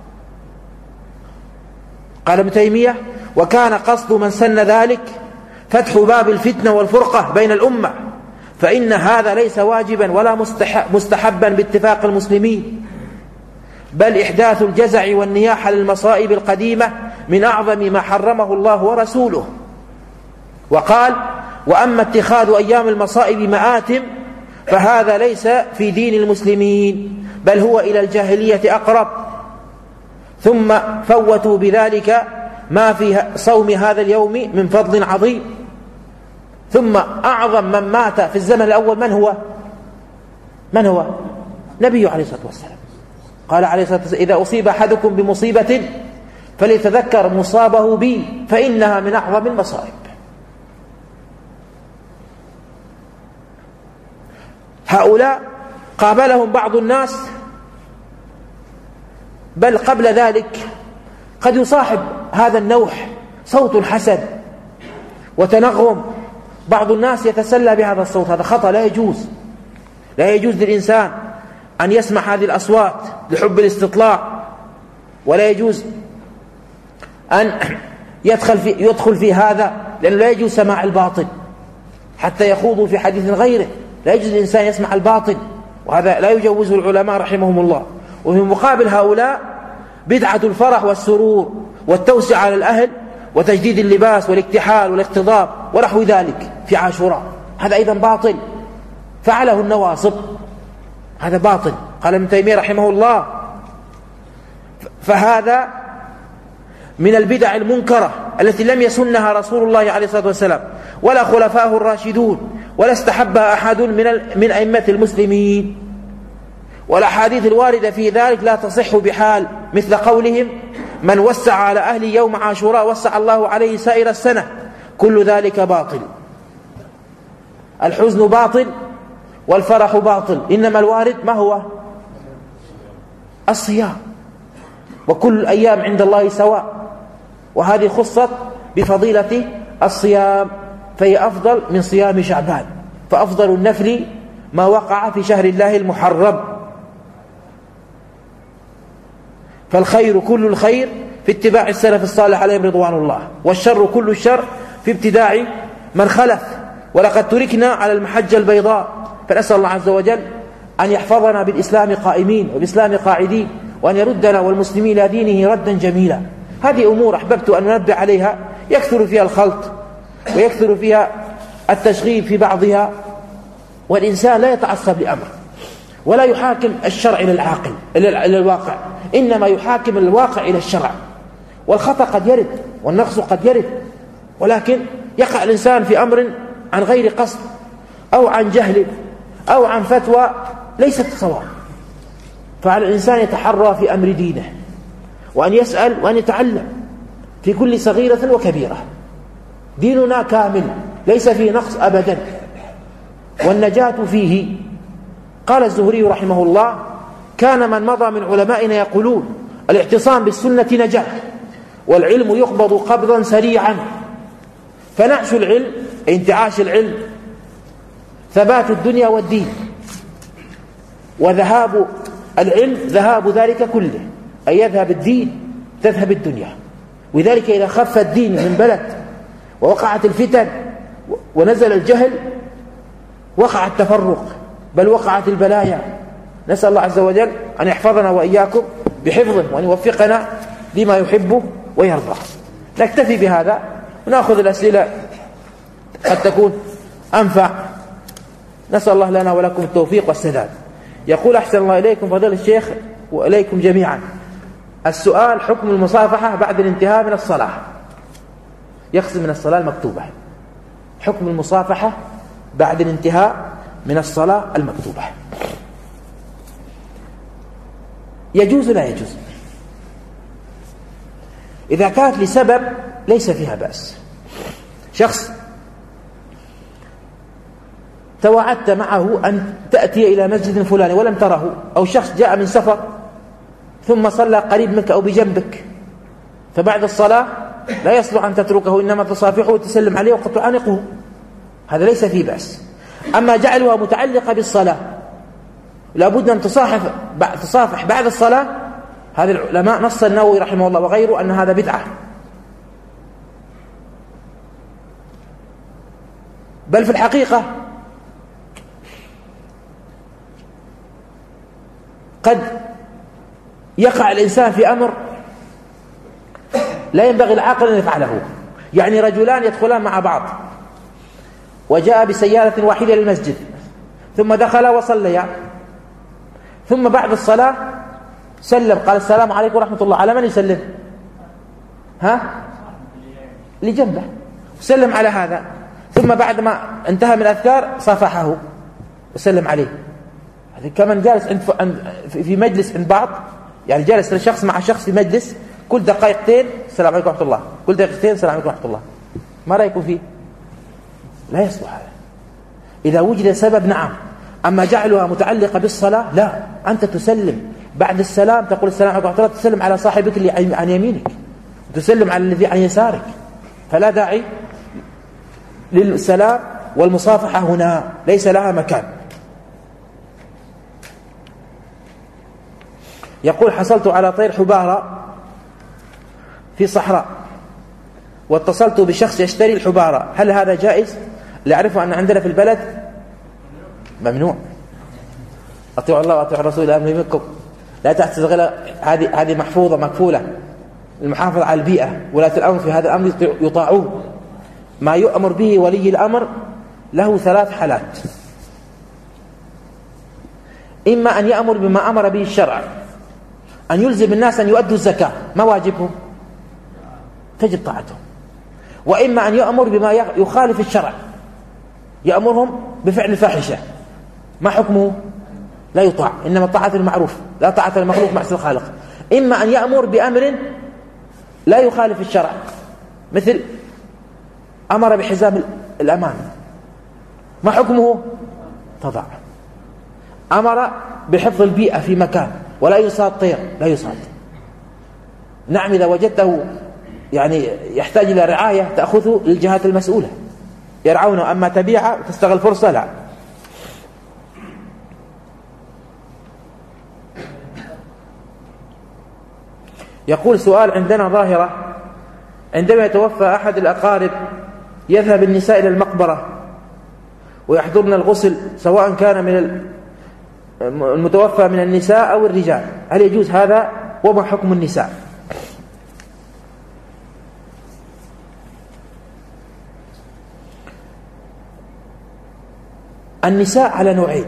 قال ابن تيمية: وكان قصد من سن ذلك فتح باب الفتنة والفرقة بين الأمة، فإن هذا ليس واجبا ولا مستحبا باتفاق المسلمين، بل إحداث الجزع والنياح للمصائب القديمة من أعظم ما حرمه الله ورسوله. وقال: وأما اتخاذ أيام المصائب مآتم فهذا ليس في دين المسلمين، بل هو إلى الجاهلية أقرب. ثم فوتوا بذلك ما في صوم هذا اليوم من فضل عظيم. ثم أعظم من مات في الزمن الأول من هو؟ نبي عليه الصلاة والسلام. قال عليه الصلاة والسلام: إذا أصيب أحدكم بمصيبة فليتذكر مصابه بي فإنها من أعظم المصائب. هؤلاء قابلهم بعض الناس، بل قبل ذلك قد يصاحب هذا النوح صوت حسن وتنغم. بعض الناس يتسلى بهذا الصوت، هذا خطأ، لا يجوز. لا يجوز للإنسان أن يسمع هذه الأصوات لحب الاستطلاع، ولا يجوز أن يدخل في هذا، لأنه لا يجوز سماع الباطل حتى يخوضوا في حديث غيره. لا يجوز الإنسان يسمع الباطل، وهذا لا يجوزه العلماء رحمهم الله. وفي مقابل هؤلاء بدعة الفرح والسرور والتوسع على الأهل وتجديد اللباس والاكتحال والاختضاب ونحو ذلك في عاشوراء، هذا أيضا باطل فعله النواصب، هذا باطل. قال ابن تيمية رحمه الله: فهذا من البدع المنكرة التي لم يسنها رسول الله عليه الصلاة والسلام ولا خلفاءه الراشدون، ولا استحبها أحد من أئمة المسلمين. والأحاديث الواردة في ذلك لا تصح بحال، مثل قولهم: من وسع على أهل يوم عاشوراء وسع الله عليه سائر السنة. كل ذلك باطل. الحزن باطل والفرح باطل، إنما الوارد ما هو؟ الصيام. وكل الأيام عند الله سواء، وهذه خصت بفضيلة الصيام، فهي أفضل من صيام شعبان. فأفضل النفل ما وقع في شهر الله المحرم. فالخير كل الخير في اتباع السلف الصالح عليهم رضوان الله، والشر كل الشر في ابتداع من خلف. ولقد تركنا على المحجة البيضاء، فنسأل الله عز وجل أن يحفظنا بالإسلام قائمين وبالإسلام قاعدين، وأن يردنا والمسلمين إلى دينه ردا جميلا. هذه أمور أحببت أن أنبه عليها يكثر فيها الخلط ويكثر فيها التشغيل في بعضها، والإنسان لا يتعصب لأمر ولا يحاكم الشرع إلى العاقل إلى الواقع، إنما يحاكم الواقع إلى الشرع. والخطأ قد يرد والنقص قد يرد، ولكن يقع الإنسان في أمر عن غير قصد أو عن جهل أو عن فتوى ليست صواب. فعلى الإنسان يتحرى في أمر دينه، وأن يسأل وأن يتعلم في كل صغيرة وكبيرة. ديننا كامل ليس فيه نقص أبدا، والنجاة فيه. قال الزهري رحمه الله: كان من مضى من علمائنا يقولون الاعتصام بالسنة نجاة، والعلم يقبض قبضا سريعا. فنعش العلم، انتعاش العلم، ثبات الدنيا والدين، وذهاب العلم ذهاب ذلك كله، أي يذهب الدين تذهب الدنيا. ولذلك إذا خف الدين من بلد ووقعت الفتن ونزل الجهل وقع التفرق، بل وقعت البلايا. نسأل الله عز وجل أن يحفظنا وإياكم بحفظه، وأن يوفقنا لما يحبه ويرضاه. نكتفي بهذا ونأخذ الأسئلة قد تكون أنفع. نسأل الله لنا ولكم التوفيق والسداد. يقول: أحسن الله إليكم فضيلة الشيخ وإليكم جميعا، السؤال: حكم المصافحة بعد الانتهاء من الصلاة. يقسم من الصلاة المكتوبة. حكم المصافحة بعد الانتهاء من الصلاة المكتوبة، يجوز لا يجوز؟ إذا كانت لسبب ليس فيها بأس. شخص توعدت معه أن تأتي إلى مسجد فلاني ولم تره، أو شخص جاء من سفر ثم صلى قريب منك أو بجنبك، فبعد الصلاة لا يصلح أن تتركه، إنما تصافحه وتسلم عليه وقد تعانقه، هذا ليس فيه بأس. أما جعلها متعلقة بالصلاة لابد أن تصافح بعد الصلاة، هذا العلماء نص النووي رحمه الله وغيره أن هذا بدعة، بل في الحقيقة قد يقع الإنسان في أمر لا ينبغي العاقل أن يفعله. يعني رجلان يدخلان مع بعض، وجاء بسيارة واحدة للمسجد، ثم دخل وصليا، ثم بعد الصلاة سلم، قال: السلام عليكم ورحمة الله. على من يسلم؟ لجنبه، وسلم على هذا، ثم بعد ما انتهى من الأذكار صافحه وسلم عليه. هذا كمان جالس في مجلس عند بعض، يعني جالس شخص مع شخص في مجلس، كل دقائقتين السلام عليكم ورحمة الله، كل دقيقتين السلام عليكم ورحمة الله. ما رأيكم فيه؟ لا يصلح هذا. إذا وجد سبب نعم، أما جعلها متعلقة بالصلاة لا. أنت تسلم بعد السلام، تقول السلام عليكم ورحمة الله، تسلم على صاحبك اللي عن يمينك، تسلم على الذي عن يسارك، فلا داعي للسلام والمصافحة هنا، ليس لها مكان. يقول: حصلت على طير حبارة في صحراء، واتصلت بشخص يشتري الحبارة، هل هذا جائز؟ لأعرف أن عندنا في البلد ممنوع. أطيعوا الله وأطيعوا الرسول أمر منكم، لا تستغل. هذه محفوظة مكفولة، المحافظة على البيئة. ولاة الأمر في هذا الأمر يطاعون. ما يؤمر به ولي الأمر له 3 حالات: إما أن يأمر بما أمر به الشرع، أن يلزم الناس أن يؤدوا الزكاة، ما واجبهم؟ تجب طاعتهم. وإما أن يأمر بما يخالف الشرع، يأمرهم بفعل الفاحشة، ما حكمه؟ لا يطاع، إنما الطاعة المعروف، لا طاعة المخلوق معصية الخالق. إما أن يأمر بأمر لا يخالف الشرع، مثل أمر بحزام الأمان، ما حكمه؟ تضع. أمر بحفظ البيئة في مكان ولا يصاد طير، لا يصاد. نعم إذا وجدته يعني يحتاج إلى رعاية تأخذه للجهات المسؤولة يرعونه، أما تبيعه وتستغل فرصة لا. يقول سؤال عندنا ظاهرة: عندما يتوفى أحد الأقارب يذهب النساء إلى المقبرة ويحضرن الغسل، سواء كان من المتوفى من النساء أو الرجال، هل يجوز هذا؟ وما حكم النساء؟ النساء على نوعين: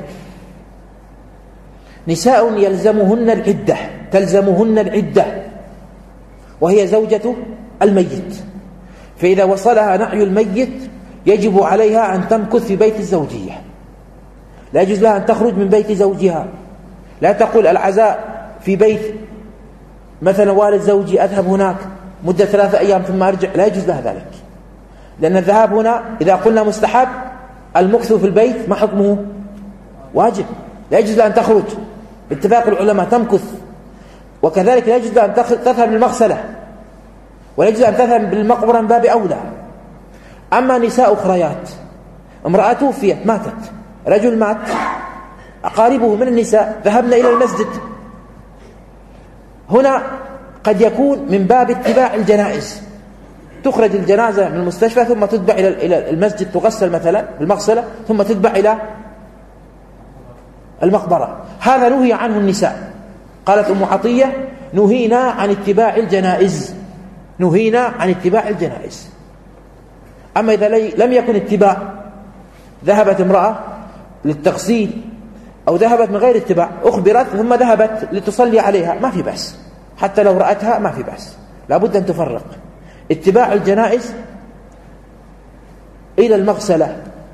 نساء يلزمهن العدة، تلزمهن العدة وهي زوجة الميت، فإذا وصلها نعي الميت يجب عليها أن تمكث في بيت الزوجية، لا يجوز لها أن تخرج من بيت زوجها. لا تقول العزاء في بيت مثلا والد زوجي أذهب هناك مدة 3 أيام ثم أرجع، لا يجوز لها ذلك، لأن الذهاب هنا إذا قلنا مستحب، المكث في البيت ما حكمه؟ واجب، لا يجوز لها أن تخرج باتفاق العلماء تمكث. وكذلك لا يجوز لها أن تذهب للمغسلة، ولا يجوز أن تذهب بالمقبرة من باب أولى. أما نساء أخريات، امرأة توفيت ماتت، رجل مات، أقاربه من النساء ذهبنا إلى المسجد، هنا قد يكون من باب اتباع الجنائز، تخرج الجنازة من المستشفى ثم تتبع إلى المسجد، تغسل مثلا بالمغسلة ثم تتبع إلى المقبرة، هذا نهي عنه النساء. قالت أم عطية: نهينا عن اتباع الجنائز، نهينا عن اتباع الجنائز. أما إذا لم يكن اتباع، ذهبت امرأة للتغسيل أو ذهبت من غير اتباع، أخبرت ثم ذهبت لتصلي عليها، ما في بأس، حتى لو رأتها ما في بأس، لابد أن تفرق. اتباع الجنائز إلى المغسلة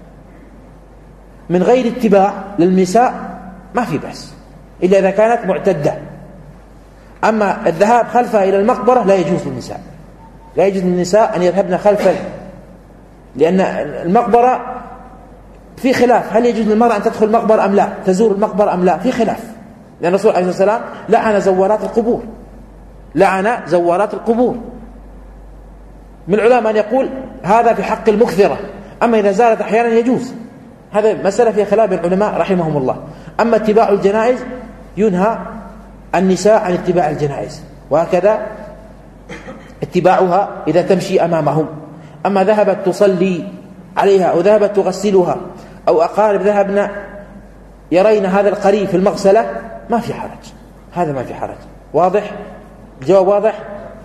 من غير اتباع للنساء ما في بأس، إلا إذا كانت معتدة. أما الذهاب خلفها إلى المقبرة لا يجوز للنساء، لا يجوز للنساء أن يذهبن خلفا، لأن المقبرة في خلاف، هل يجوز للمرأة أن تدخل المقبرة أم لا، تزور المقبرة أم لا، في خلاف، لأن الرسول عليه الصلاة والسلام لعن زوارات القبور، لعن زوارات القبور. من العلماء من يقول هذا في حق المكثرة، أما إذا زارت أحيانا يجوز، هذا مسألة فيها خلاف بين العلماء رحمهم الله. أما اتباع الجنائز ينهى النساء عن اتباع الجنائز، وهكذا اتباعها إذا تمشي أمامهم. أما ذهبت تصلي عليها أو ذهبت تغسلها أو أقارب ذهبنا يرين هذا القريب في المغسلة ما في حرج، هذا ما في حرج. واضح؟ الجواب واضح؟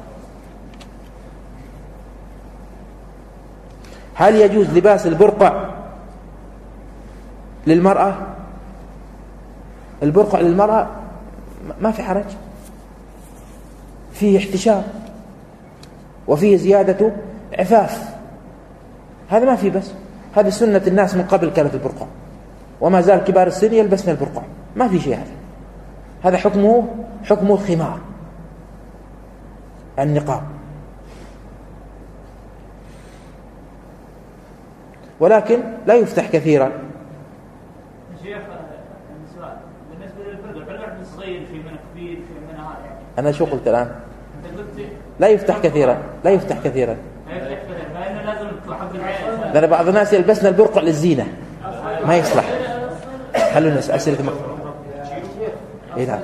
هل يجوز لباس البرقع للمرأة؟ البرقع للمرأة ما في حرج، فيه احتشام وفيه زيادة عفاف، هذا ما في بس، هذه سنة الناس من قبل كانت البرقع، وما زال كبار السن يلبسن البرقع، ما في شيء. هذا حكمه حكم الخمار، النقاب. ولكن لا يفتح كثيرا. شيخ السؤال بالنسبة للبرقع، البرقع صغير في منه كبير في منه هذا، أنا شو قلت الآن؟ أنت قلت لا يفتح كثيرا، لا يفتح كثيرا، لأنه لازم حق العين، لأن بعض الناس يلبسنا البرقع للزينة، ما يصلح. خلونا نسأل أسئلة إيه نعم.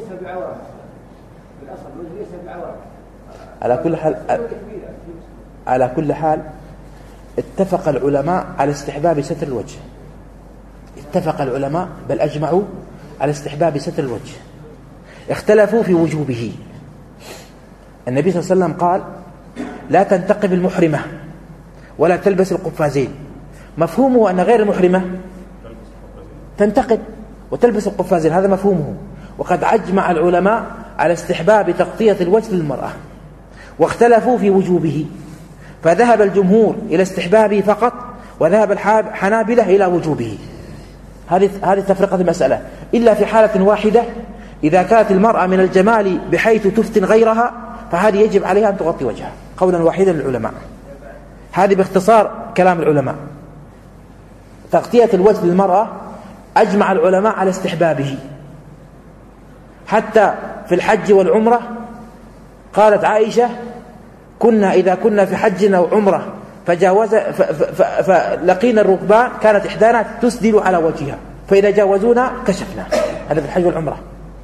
على كل حال اتفق العلماء على استحباب ستر الوجه، اتفق العلماء بل أجمعوا على استحباب ستر الوجه، اختلفوا في وجوبه. النبي صلى الله عليه وسلم قال: لا تنتقب المحرمة ولا تلبس القفازين، مفهومه أن غير المحرمة تنتقب وتلبس القفازين، هذا مفهومه. وقد أجمع العلماء على استحباب تغطية الوجه للمرأة، واختلفوا في وجوبه، فذهب الجمهور إلى استحبابه فقط، وذهب الحنابلة إلى وجوبه. هذه تفرقة المسألة، إلا في حالة واحدة، إذا كانت المرأة من الجمال بحيث تفتن غيرها فهذه يجب عليها أن تغطي وجهها قولا واحدا للعلماء. هذه باختصار كلام العلماء. تغطية الوجه للمرأة أجمع العلماء على استحبابه، حتى في الحج والعمرة. قالت عائشة: كنا إذا كنا في حج أو عمرة فلقينا الركبان كانت إحدانا تسدل على وجهها، فإذا جاوزونا كشفنا. هذا في الحج والعمرة،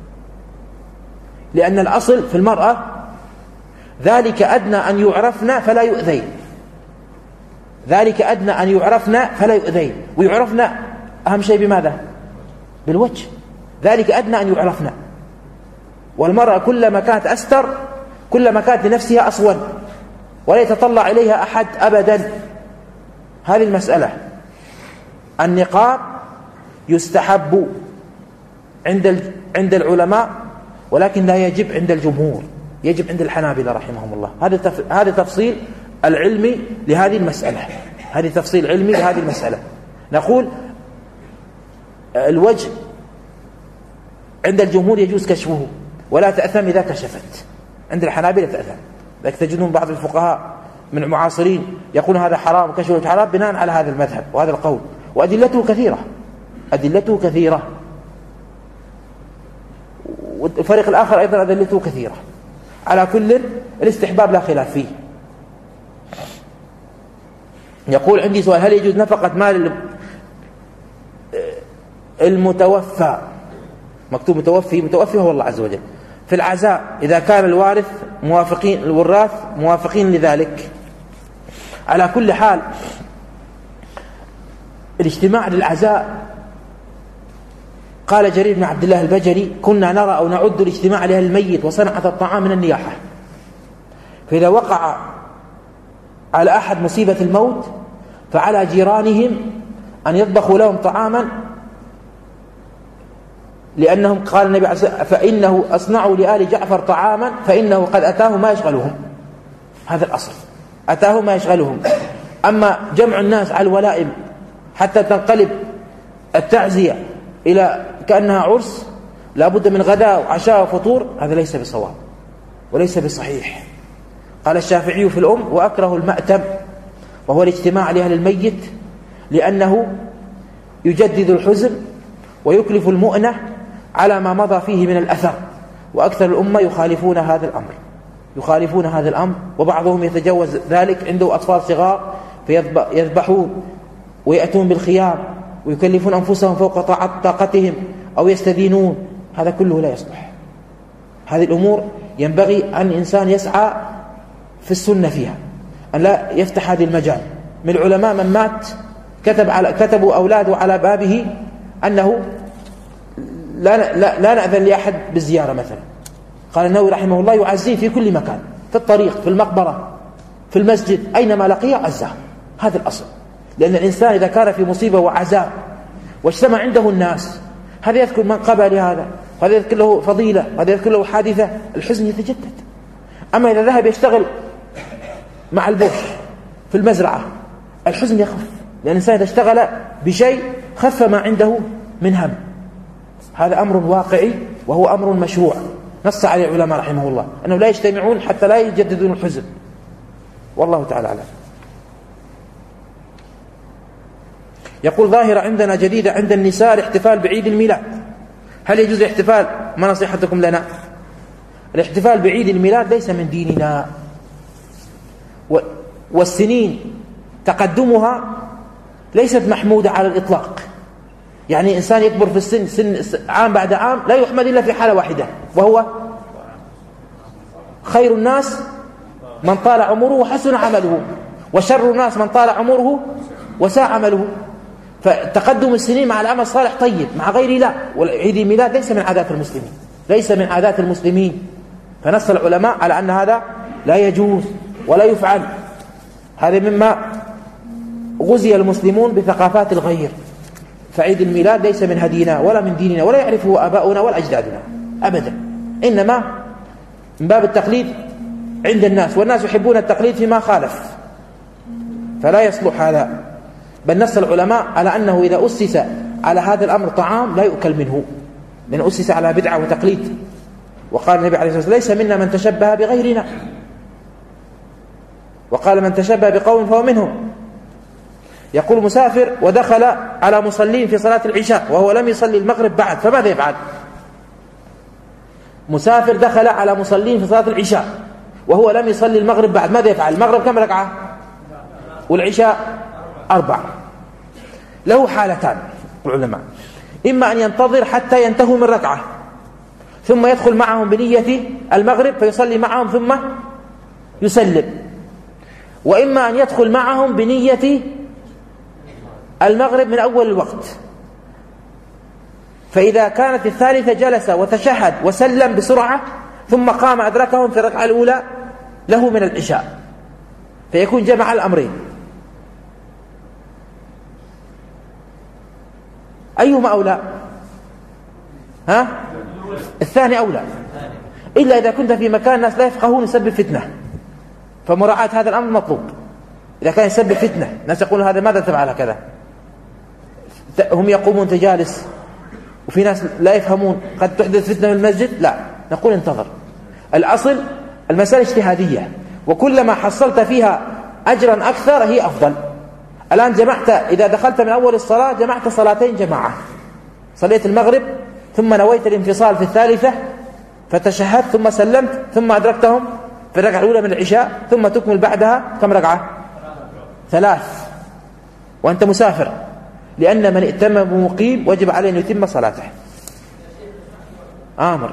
لأن الأصل في المرأة ذلك أدنى أن يعرفن فلا يؤذين. ذلك أدنى أن يعرفن فلا يؤذين، ويعرفن أهم شيء بماذا؟ بالوجه. ذلك أدنى أن يعرفن. والمرأة كلما كانت أستر كلما كانت لنفسها أصون ولا يتطلع إليها أحد أبدا. هذه المسألة. النقاب يستحب عند العلماء، ولكن لا يجب عند الجمهور، يجب عند الحنابلة رحمهم الله. هذا تفصيل العلمي لهذه المسألة. هذه تفصيل علمي لهذه المسألة. نقول الوجه عند الجمهور يجوز كشفه ولا تأثم إذا كشفت. عند الحنابلة تأثم. لذلك تجدون بعض الفقهاء من المعاصرين يقولون هذا حرام وكشف الوجه حرام بناء على هذا المذهب وهذا القول، وأدلته كثيرة. أدلته كثيرة. والفريق الآخر أيضا أدلته كثيرة. على كل الاستحباب لا خلاف فيه. يقول: عندي سؤال: هل يجوز نفقة مال المتوفى؟ مكتوب متوفي، متوفي هو الله عز وجل. في العزاء إذا كان الوراث موافقين لذلك. على كل حال الاجتماع للعزاء، قال جرير بن عبد الله البجلي: كنا نرى أو نعد الاجتماع لأهل الميت وصنعة الطعام من النياحة. فإذا وقع على أحد مصيبة الموت فعلى جيرانهم أن يطبخوا لهم طعاما، لأنهم قال النبي عليه الصلاة والسلام: فإنه أصنعوا لآل جعفر طعاما فإنه قد أتاه ما يشغلهم. هذا الأصل، أتاه ما يشغلهم. أما جمع الناس على الولائم حتى تنقلب التعزية إلى كأنها عرس، لابد من غداء وعشاء وفطور، هذا ليس بصواب وليس بصحيح. قال الشافعي في الأم: وأكره المأتم، وهو الاجتماع لأهل الميت، لأنه يجدد الحزن ويكلف المؤنة على ما مضى فيه من الأثر. وأكثر الأمة يخالفون هذا الأمر، وبعضهم يتجاوز ذلك، عنده أطفال صغار فيذبحون ويأتون بالخيام ويكلفون أنفسهم فوق طاقتهم أو يستدينون. هذا كله لا يصلح. هذه الأمور ينبغي أن الإنسان يسعى في السنة فيها، أن لا يفتح هذه المجال. من العلماء من مات كتبوا أولاده على بابه أنه لا نأذن لأحد بالزيارة مثلا. قال النووي رحمه الله: يعزيه في كل مكان، في الطريق، في المقبرة، في المسجد، أينما لقيه عزاه. هذا الأصل. لأن الإنسان إذا كان في مصيبة وعزاء واجتمع عنده الناس، هذا يذكر منقبة لهذا، وهذا يذكر له فضيلة، وهذا يذكر له حادثة، الحزن يتجدد. أما إذا ذهب يشتغل مع البوش في المزرعة، الحزن يخف، لأن الإنسان إذا اشتغل بشيء خف ما عنده من هم. هذا أمر واقعي وهو أمر مشروع، نص عليه العلماء رحمه الله أنه لا يجتمعون حتى لا يجددون الحزن. والله تعالى أعلم. يقول: ظاهرة عندنا جديدة عند النساء الاحتفال بعيد الميلاد، هل يجوز الاحتفال؟ ما نصيحتكم لنا؟ الاحتفال بعيد الميلاد ليس من ديننا، والسنين تقدمها ليست محمودة على الإطلاق. يعني إنسان يكبر في السن سن عام بعد عام لا يحمد إلا في حالة واحدة، وهو خير الناس من طال عمره وحسن عمله، وشر الناس من طال عمره وساء عمله. فتقدم السنين مع العمل الصالح طيب، مع غيره لا. وعيد الميلاد ليس من عادات المسلمين، ليس من عادات المسلمين. فنص العلماء على أن هذا لا يجوز ولا يفعل. هذا مما غزي المسلمون بثقافات الغير. فعيد الميلاد ليس من هدينا ولا من ديننا، ولا يعرفه آباؤنا ولا أجدادنا أبدا، إنما من باب التقليد عند الناس، والناس يحبون التقليد فيما خالف، فلا يصلح هذا. بل نص العلماء على أنه إذا أسس على هذا الأمر طعام لا يؤكل منه، لأنه أسس على بدعة وتقليد. وقال النبي عليه الصلاة والسلام: ليس منا من تشبه بغيرنا، وقال: من تشبه بقوم فهو منهم. يقول: مسافر ودخل على مصلين في صلاة العشاء وهو لم يصلي المغرب بعد، فماذا يفعل؟ مسافر دخل على مصلين في صلاة العشاء وهو لم يصلي المغرب بعد، ماذا يفعل؟ المغرب كم ركعة؟ والعشاء 4. له حالتان العلماء: إما أن ينتظر حتى ينتهوا من ركعة ثم يدخل معهم بنية المغرب فيصلي معهم ثم يسلم، وإما أن يدخل معهم بنية المغرب من أول الوقت، فإذا كانت الثالثة جلس وتشهد وسلم بسرعة ثم قام أدركهم في الركعة الأولى له من العشاء، فيكون جمع الأمرين. أيهما أولى؟ الثاني أولى، إلا إذا كنت في مكان الناس لا يفقهون يسبب فتنة، فمراعاة هذا الأمر مطلوب. إذا كان يسبب فتنة، الناس يقولون: هذا ماذا تفعل كذا؟ هم يقومون تجالس وفي ناس لا يفهمون، قد تحدث فتنة في المسجد، لا، نقول انتظر. الأصل المسألة اجتهادية، وكلما حصلت فيها أجرا أكثر هي أفضل. الآن جمعت، إذا دخلت من أول الصلاة جمعت صلاتين جماعة، صليت المغرب ثم نويت الانفصال في الثالثة فتشهدت ثم سلمت ثم أدركتهم في الركعة الأولى من العشاء، ثم تكمل بعدها كم ركعة؟ 3، وأنت مسافر، لأن من ائتم بمقيم وجب عليه أن يتم صلاته. آمر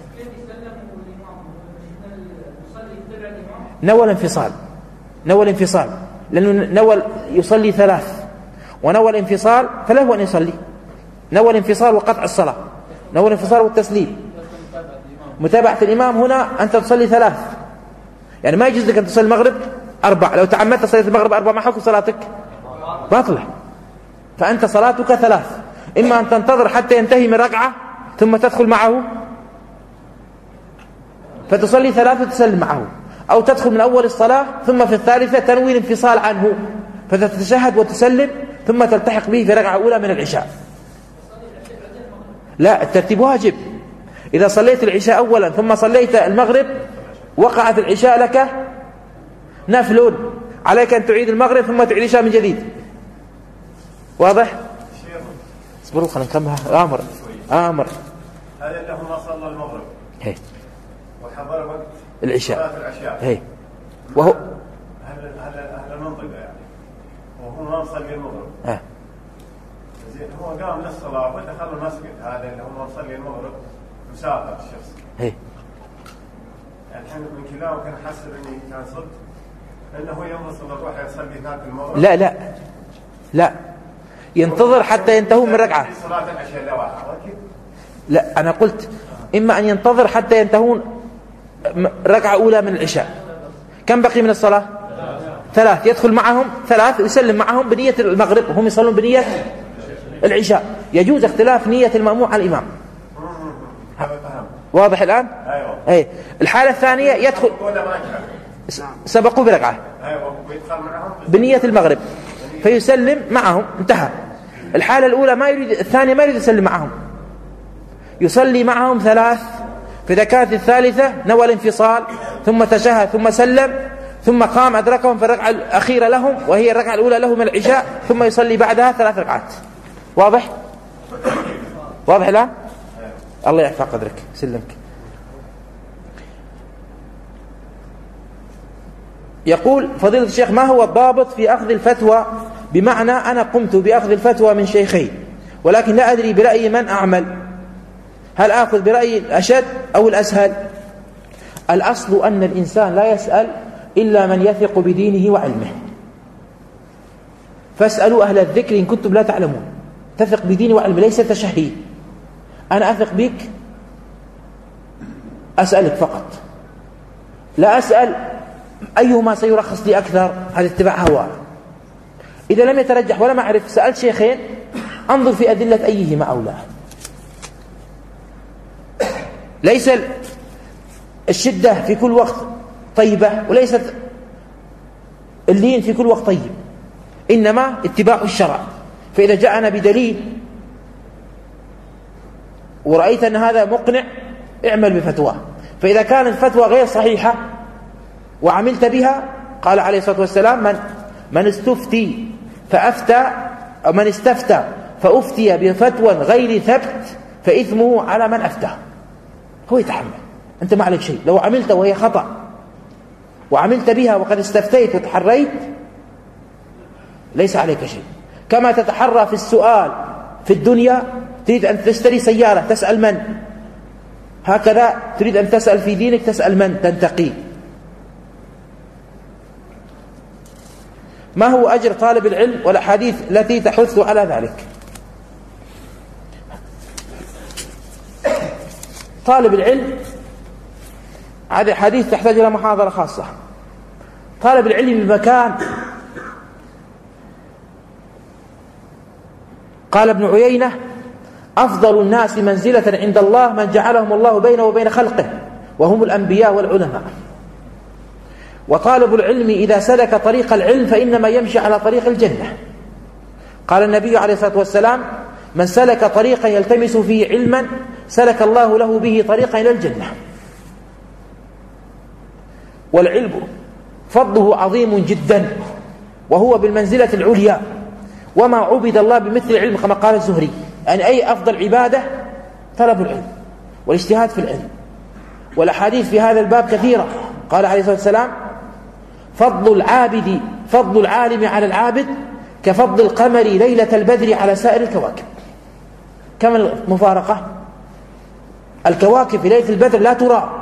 نوى الانفصال، نوى الانفصال، لأنه نوى يصلي 3 ونوى الانفصال، فله أن يصلي. نوى الانفصال وقطع الصلاة، نوى الانفصال والتسليم. متابعة الإمام هنا أنت تصلي 3، يعني ما يجوز لك أن تصلي المغرب 4. لو تعمدت صليت المغرب 4 ما حكم صلاتك؟ باطلة. فأنت صلاتك 3، إما أن تنتظر حتى ينتهي من ركعة ثم تدخل معه فتصلي 3 وتسلم معه، أو تدخل من أول الصلاة ثم في الثالثة تنوي الانفصال عنه فتتشهد وتسلم ثم تلتحق به في ركعة أولى من العشاء. لا، الترتيب واجب. إذا صليت العشاء أولا ثم صليت المغرب وقعت العشاء لك نفل، عليك أن تعيد المغرب ثم تعيد العشاء من جديد. واضح؟ اصبروا خلينا نكملها. آمر هذا له ما صلى المغرب هي وحضر وقت العشاء هي، وهو أهل المنطقة يعني، وهو ما صلي المغرب زين، هو قام للصلاة ودخل المسجد، هذا اللي هو مصلي المغرب مسافر الشخص هي. يعني الحين من كلامه كان حسب اني كان صدق انه ينفصل يروح يصلي هناك المغرب. لا ينتظر حتى ينتهوا من ركعة. صلاة العشاء لا، أنا قلت إما أن ينتظر حتى ينتهون ركعة أولى من العشاء. كم بقي من الصلاة؟ 3. يدخل معهم 3 ويسلم معهم بنية المغرب وهم يصلون بنية العشاء. يجوز اختلاف نية المأموم على الإمام. واضح الآن؟ أيوة. أي. الحالة الثانية يدخل سبقوا بركعة بنية المغرب فيسلم معهم، انتهى. الحالة الأولى ما يريد، الثانية ما يريد يسلم معهم، يصلي معهم 3. فإذا كانت الثالثة نوى الانفصال ثم تشهد ثم سلم ثم قام أدركهم في الركعة الأخيرة لهم وهي الركعة الأولى له من العشاء، ثم يصلي بعدها 3 ركعات. واضح؟ واضح الآن؟ الله يحفظ قدرك، سلمك. يقول فضيلة الشيخ: ما هو الضابط في أخذ الفتوى؟ بمعنى أنا قمت بأخذ الفتوى من شيخين ولكن لا أدري برأي من أعمل، هل أخذ برأي الأشد أو الأسهل؟ الأصل أن الإنسان لا يسأل إلا من يثق بدينه وعلمه، فاسألوا أهل الذكر إن كنتم لا تعلمون. تثق بديني وعلمي، ليس تشهي. أنا أثق بك أسألك فقط، لا أسأل أيهما سيرخص لي أكثر، هذا اتباع هواه. إذا لم يترجح ولا معرف سألت شيخين أنظر في أدلة أيهما أولى. ليس الشدة في كل وقت طيبة وليست اللين في كل وقت طيب، إنما اتباع الشرع. فإذا جاءنا بدليل ورأيت أن هذا مقنع اعمل بفتواه. فإذا كانت الفتوى غير صحيحة وعملت بها، قال عليه الصلاة والسلام: من استفتي فأفتى، أو من استفتى فأفتي بفتوى غير ثبت فإثمه على من أفتى. هو يتحمل، أنت ما عليك شيء. لو عملت وهي خطأ وعملت بها وقد استفتيت وتحريت ليس عليك شيء. كما تتحرى في السؤال في الدنيا، تريد أن تشتري سيارة تسأل من، هكذا تريد أن تسأل في دينك تسأل من تنتقي. ما هو أجر طالب العلم والأحاديث التي تحث على ذلك؟ طالب العلم هذه حديث تحتاج إلى محاضرة خاصة. طالب العلم بمكان، قال ابن عيينة: أفضل الناس منزلة عند الله من جعلهم الله بينه وبين خلقه، وهم الأنبياء والعلماء. وطالب العلم إذا سلك طريق العلم فإنما يمشي على طريق الجنة. قال النبي عليه الصلاة والسلام: من سلك طريقا يلتمس فيه علما سلك الله له به طريقا إلى الجنة. والعلم فضله عظيم جدا، وهو بالمنزلة العليا، وما عبد الله بمثل العلم، كما قال الزهري: يعني أي أفضل عبادة طلب العلم والاجتهاد في العلم. والأحاديث في هذا الباب كثيرة. قال عليه الصلاة والسلام: فضل العالم على العابد كفضل القمر ليلة البدر على سائر الكواكب. كما المفارقة، الكواكب في ليلة البدر لا ترى،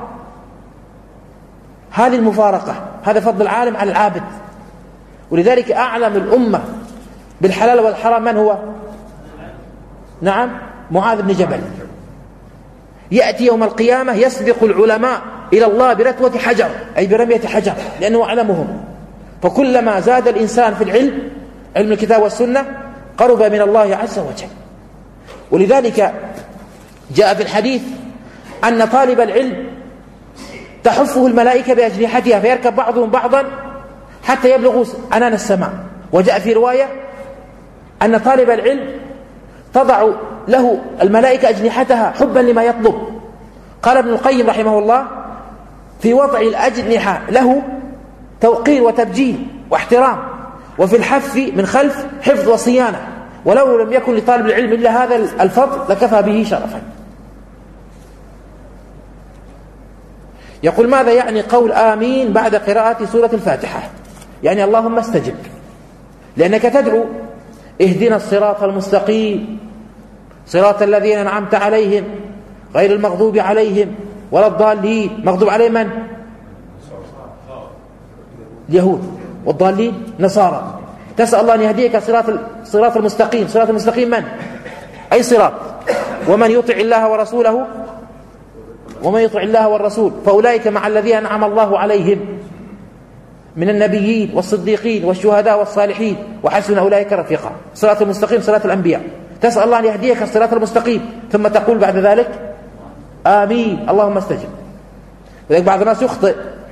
هذه المفارقة، هذا فضل العالم على العابد. ولذلك أعلم الأمة بالحلال والحرام من هو؟ نعم، معاذ بن جبل. يأتي يوم القيامة يسبق العلماء إلى الله برتوة حجر، أي برمية حجر، لأنه أعلمهم. فكلما زاد الإنسان في العلم، علم الكتاب والسنة، قرب من الله عز وجل. ولذلك جاء في الحديث أن طالب العلم تحفه الملائكة بأجنحتها فيركب بعضهم بعضا حتى يبلغوا عنان السماء. وجاء في رواية أن طالب العلم تضع له الملائكة أجنحتها حبا لما يطلب. قال ابن القيم رحمه الله: في وضع الأجنحة له توقير وتبجيل واحترام، وفي الحف من خلف حفظ وصيانة، ولو لم يكن لطالب العلم إلا هذا الفضل لكفى به شرفا. يقول: ماذا يعني قول آمين بعد قراءة سورة الفاتحة؟ يعني اللهم استجب، لأنك تدعو: اهدنا الصراط المستقيم صراط الذين أنعمت عليهم غير المغضوب عليهم ولا الضالين. مغضوب عليهم من؟ اليهود. والضالين نصارى. تسأل الله أن يهديك صراط المستقيم. صراط المستقيم من؟ أي صراط؟ ومن يطع الله ورسوله، ومن يطع الله والرسول فأولئك مع الذين أنعم الله عليهم من النبيين والصديقين والشهداء والصالحين وحسن أولئك رفيقا. صراط المستقيم صراط الأنبياء. تسأل الله أن يهديك الصراط المستقيم، ثم تقول بعد ذلك: آمين اللهم استجب. ولذلك بعض الناس يخطئ،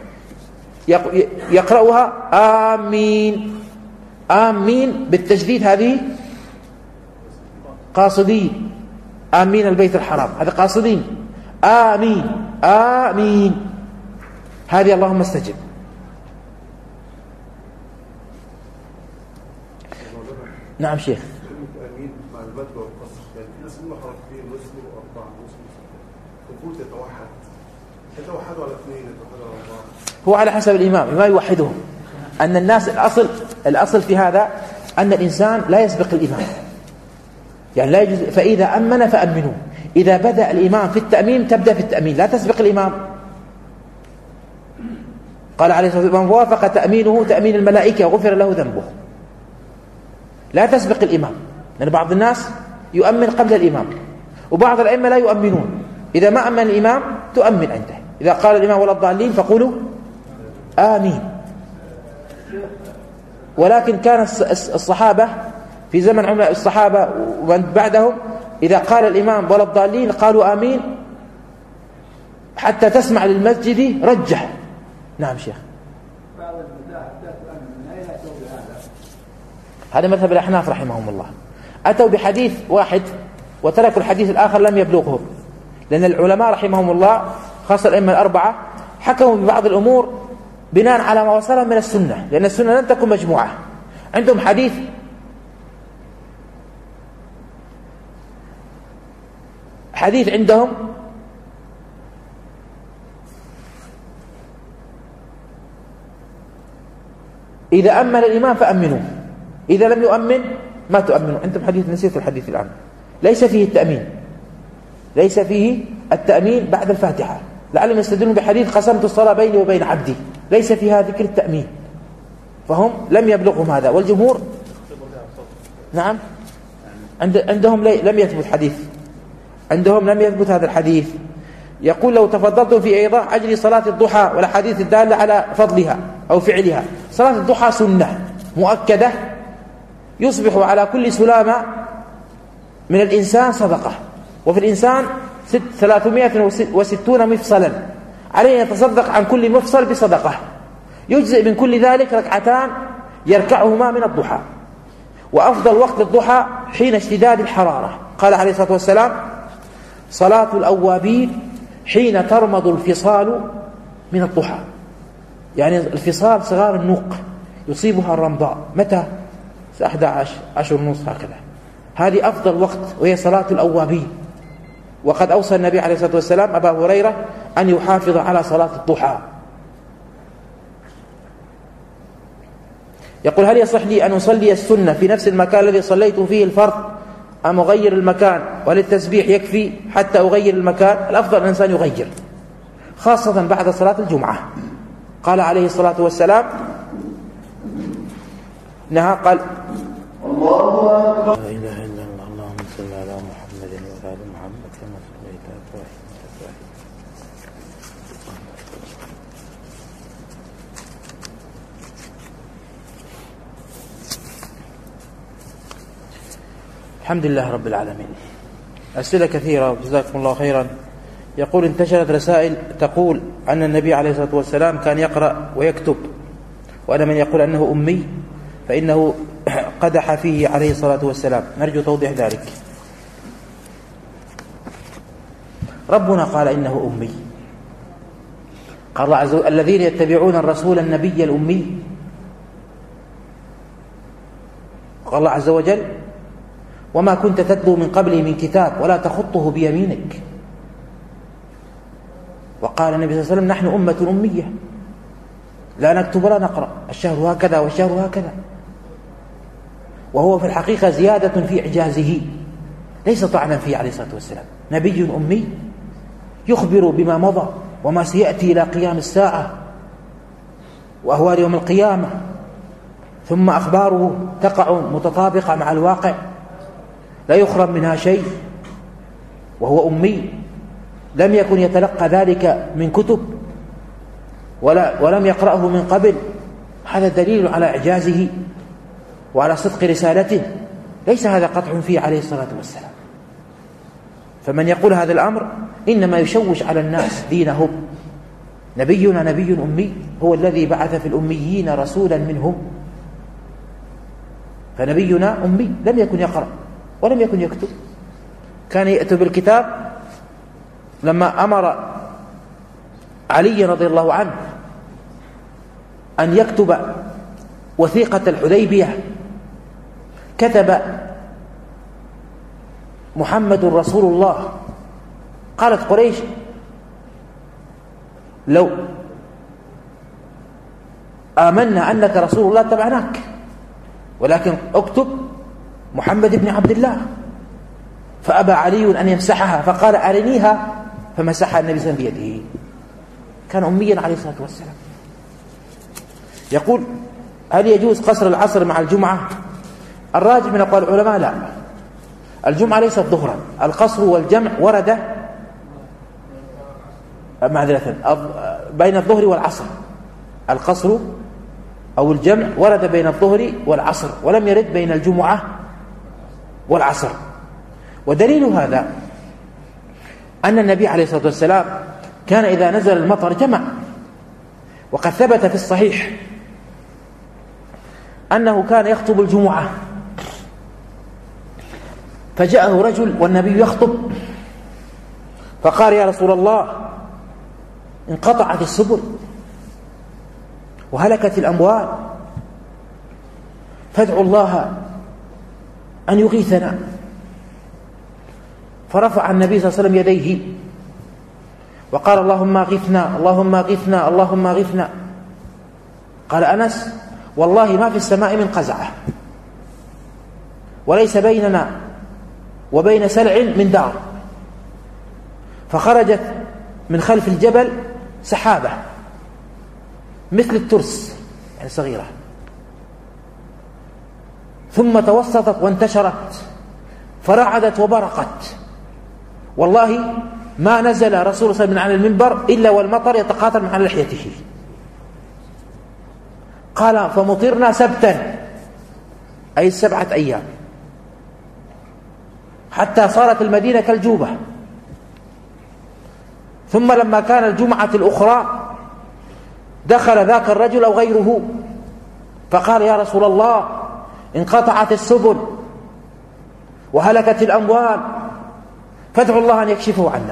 يقرأها آمين، آمين بالتجديد، هذه قاصدين. آمين البيت الحرام، هذا قاصدين. آمين آمين، هذه اللهم استجب. نعم شيخ. آمين مع البدء والقصر، يعني في ناس هم حركتين مسلم وأربعة مسلم المفروض يتوحدوا على اثنين، يتوحدوا على أربعة. هو على حسب الإمام ما يوحدهم. أن الناس الأصل في هذا أن الإنسان لا يسبق الإمام، يعني لا يجوز. فإذا أمن فأمنوا، إذا بدأ الإمام في التأمين تبدأ في التأمين، لا تسبق الإمام. قال عليه الصلاة والسلام: من وافق تأمينه تأمين الملائكة غفر له ذنبه. لا تسبق الإمام، لأن بعض الناس يؤمن قبل الإمام، وبعض الأئمة لا يؤمنون. إذا ما أمن الإمام تؤمن أنت. إذا قال الإمام ولا الضالين فقولوا آمين. ولكن كان الصحابة في زمن عمر الصحابة ومن بعدهم إذا قال الإمام ولا الضالين قالوا آمين حتى تسمع للمسجد رجح. نعم شيخ. هذا مذهب الأحناف رحمهم الله. أتوا بحديث واحد وتركوا الحديث الآخر لم يبلغهم، لأن العلماء رحمهم الله خاصة الأئمة الأربعة حكموا ببعض الأمور بناء على ما وصلهم من السنة، لأن السنة لن تكون مجموعة. عندهم حديث عندهم إذا أمن الإمام فأمنوه، إذا لم يؤمن ما تؤمنوا. عندهم حديث، نسيت الحديث الآن، ليس فيه التأمين بعد الفاتحة، لعلهم يستدلون بحديث قسمت الصلاة بيني وبين عبدي، ليس فيها ذكر التأمين، فهم لم يبلغهم هذا. والجمهور نعم عندهم لم يثبت حديث، عندهم لم يثبت هذا الحديث. يقول لو تفضلتم في إيضاح أجل صلاة الضحى والحديث الدالة على فضلها أو فعلها. صلاة الضحى سنة مؤكدة يصبح على كل سلامة من الإنسان صدقة، وفي الإنسان 360 مفصلا، عليه أن يتصدق عن كل مفصل بصدقة، يجزئ من كل ذلك ركعتان يركعهما من الضحى. وأفضل وقت الضحى حين اشتداد الحرارة، قال عليه الصلاة والسلام صلاة الأوابين حين ترمض الفصال من الضحى، يعني الفصال صغار النوق يصيبها الرمضاء متى؟ 11 ونصف هكذا، هذه أفضل وقت وهي صلاة الأوابين. وقد أوصى النبي عليه الصلاة والسلام أبا هريرة أن يحافظ على صلاة الضحى. يقول هل يصح لي أن أصلي السنة في نفس المكان الذي صليت فيه الفرض أم أغير المكان؟ وللتسبيح يكفي حتى أغير المكان؟ الأفضل الإنسان يغير، خاصة بعد صلاة الجمعة. قال عليه الصلاة والسلام نهى، قال الله أكبر لا إله إلا الله اللهم صل على محمد وعلى آل محمد كما صليت على إبراهيم وعلى آل إبراهيم. الحمد لله رب العالمين. أسئلة كثيرة جزاكم الله خيرا. يقول انتشرت رسائل تقول أن النبي عليه الصلاة والسلام كان يقرأ ويكتب، وأنا من يقول أنه أمي فإنه قدح فيه عليه الصلاة والسلام، نرجو توضيح ذلك. ربنا قال إنه أمي، قال الله عز وجل الذين يتبعون الرسول النبي الأمي، قال الله عز وجل وما كنت تتلو من قبله من كتاب ولا تخطه بيمينك. وقال النبي صلى الله عليه وسلم نحن أمة أمية لا نكتب ولا نقرأ، الشهر هكذا والشهر هكذا. وهو في الحقيقة زيادة في إعجازه ليس طعنا فيه عليه الصلاة والسلام. نبي أمي يخبر بما مضى وما سيأتي إلى قيام الساعة وأهوال يوم القيامة، ثم أخباره تقع متطابقة مع الواقع لا يخرم منها شيء، وهو أمي لم يكن يتلقى ذلك من كتب ولم يقرأه من قبل. هذا دليل على إعجازه وعلى صدق رسالته، ليس هذا قطع فيه عليه الصلاة والسلام. فمن يقول هذا الأمر إنما يشوش على الناس دينهم. نبينا نبي أمي، هو الذي بعث في الأميين رسولا منهم، فنبينا أمي لم يكن يقرأ ولم يكن يكتب، كان يأتي بالكتاب. لما أمر علي رضي الله عنه أن يكتب وثيقة الحديبية كتب محمد رسول الله. قالت قريش لو آمنا أنك رسول الله تبعناك، ولكن اكتب محمد بن عبد الله. فأبى علي أن يمسحها فقال أرنيها، فمسحها النبي صلى الله عليه وسلم بيده. كان أميا عليه الصلاة والسلام. يقول هل يجوز قصر العصر مع الجمعة؟ الراجح من أقوال العلماء لا، الجمعة ليست ظهرا. القصر والجمع ورد بين الظهر والعصر، القصر أو الجمع ورد بين الظهر والعصر، ولم يرد بين الجمعة والعصر. ودليل هذا أن النبي عليه الصلاة والسلام كان إذا نزل المطر جمع. وقد ثبت في الصحيح أنه كان يخطب الجمعة، فجاءه رجل والنبي يخطب فقال يا رسول الله انقطعت السبل وهلكت الأموال، فادعوا الله أن يغيثنا. فرفع النبي صلى الله عليه وسلم يديه وقال اللهم اغثنا اللهم اغثنا اللهم اغثنا. قال أنس والله ما في السماء من قزعة، وليس بيننا وبين سلع من دار. فخرجت من خلف الجبل سحابة مثل الترس يعني صغيرة، ثم توسطت وانتشرت فرعدت وبرقت. والله ما نزل رسول الله صلى الله عليه وسلم عن المنبر إلا والمطر يتقاطر مع لحيته. قال فمطرنا سبتا أي 7 أيام حتى صارت المدينة كالجوبة. ثم لما كان الجمعة الأخرى دخل ذاك الرجل أو غيره فقال يا رسول الله انقطعت السبل وهلكت الأموال، فادعوا الله أن يكشفه عنا.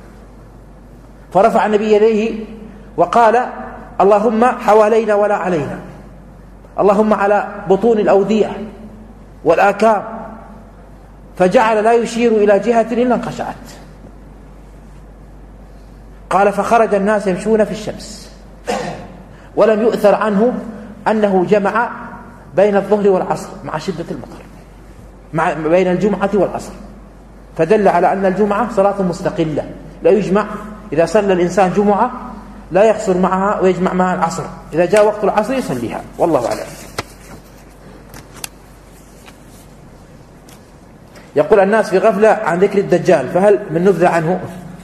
فرفع النبي يديه وقال اللهم حوالينا ولا علينا، اللهم على بطون الأودية والآكام، فجعل لا يشير إلى جهة إلا انقشعت. قال فخرج الناس يمشون في الشمس، ولم يؤثر عنه أنه جمع بين الظهر والعصر مع شدة المطر، بين الجمعة والعصر، فدل على أن الجمعة صلاة مستقلة لا يجمع. إذا صلى الإنسان جمعة لا يقصر معها ويجمع معها العصر، إذا جاء وقت العصر يصليها، والله أعلم. يقول الناس في غفلة عن ذكر الدجال، فهل من نبذة عنه؟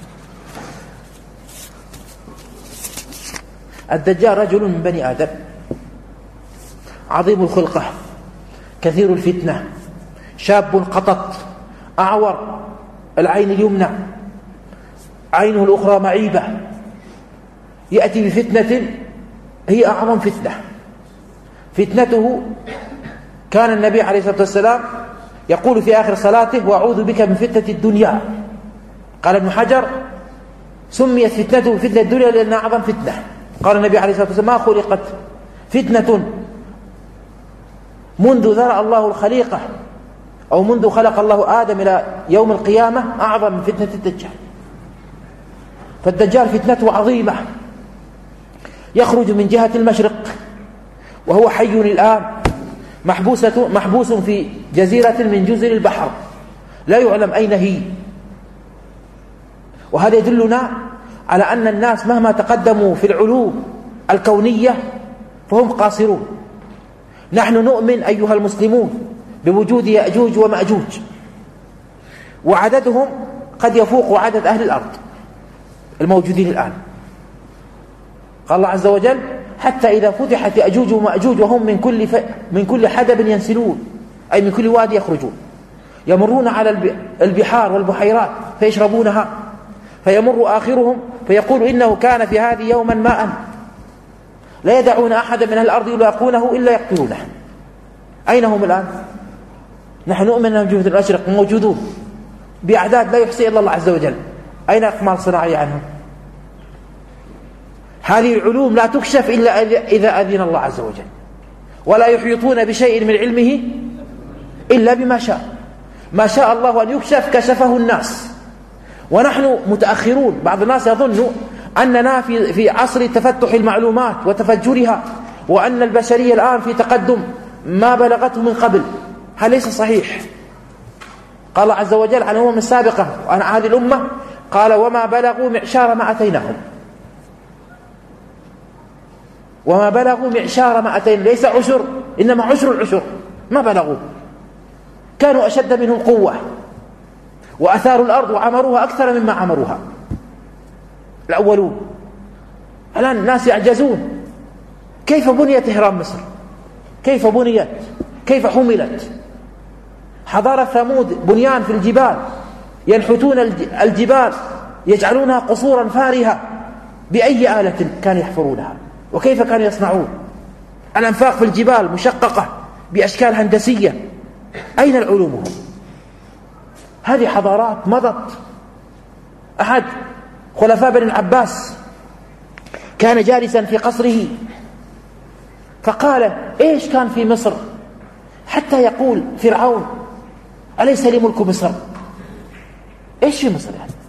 الدجال رجل من بني آدم عظيم الخلقة كثير الفتنة، شاب قطط أعور العين اليمنى عينه الأخرى معيبة، يأتي بفتنة هي أعظم فتنة. فتنته كان النبي عليه الصلاة والسلام يقول في آخر صلاته وأعوذ بك من فتنة الدنيا. قال ابن حجر سميت فتنته فتنة الدنيا لأنها أعظم فتنة. قال النبي عليه الصلاة والسلام ما خلقت فتنة منذ ذرأ الله الخليقة أو منذ خلق الله آدم إلى يوم القيامة أعظم من فتنة الدجال. فالدجال فتنته عظيمة، يخرج من جهة المشرق وهو حي الآن محبوس في جزيرة من جزر البحر لا يعلم أين هي. وهذا يدلنا على أن الناس مهما تقدموا في العلوم الكونية فهم قاصرون. نحن نؤمن أيها المسلمون بوجود يأجوج ومأجوج، وعددهم قد يفوق عدد أهل الأرض الموجودين الآن. قال الله عز وجل حتى إذا فتحت يأجوج ومأجوج وهم من كل حدب ينسلون، أي من كل وادي يخرجون، يمرون على البحار والبحيرات فيشربونها، فيمر آخرهم فيقول إنه كان في هذه يوما ماء، لا يدعون أحدا من الأرض يلاقونه إلا يقتلونه. أين هم الآن؟ نحن نؤمن أنهم جهة المشرق موجودون بأعداد لا يحصي إلا الله عز وجل. أين أقمار صناعية عنهم؟ هذه العلوم لا تكشف إلا إذا أذن الله عز وجل، ولا يحيطون بشيء من علمه إلا بما شاء. ما شاء الله أن يكشف كشفه الناس، ونحن متأخرون. بعض الناس يظن أننا في عصر تفتح المعلومات وتفجرها، وأن البشرية الآن في تقدم ما بلغته من قبل. هذا ليس صحيح. قال الله عز وجل عن الأمم السابقة وعن هذه الأمة قال وما بلغوا معشار ما أتيناهم، وما بلغوا معشار ما أتينا، ليس عشر إنما عشر العشر، ما بلغوا. كانوا أشد منهم قوة وأثاروا الأرض وعمروها أكثر مما عمروها الأولون. الآن الناس يعجزون. كيف بنيت إهرام مصر؟ كيف بنيت؟ كيف حملت؟ حضارة ثمود بنيان في الجبال، ينحتون الجبال يجعلونها قصورا فارهة. بأي آلة كانوا يحفرونها؟ وكيف كانوا يصنعون؟ الأنفاق في الجبال مشققة بأشكال هندسية. أين العلوم؟ هذه حضارات مضت أحد خلفاء بني العباس كان جالسا في قصره فقال: إيش كان في مصر حتى يقول فرعون: أليس لي ملك مصر؟ إيش في مصر يعني؟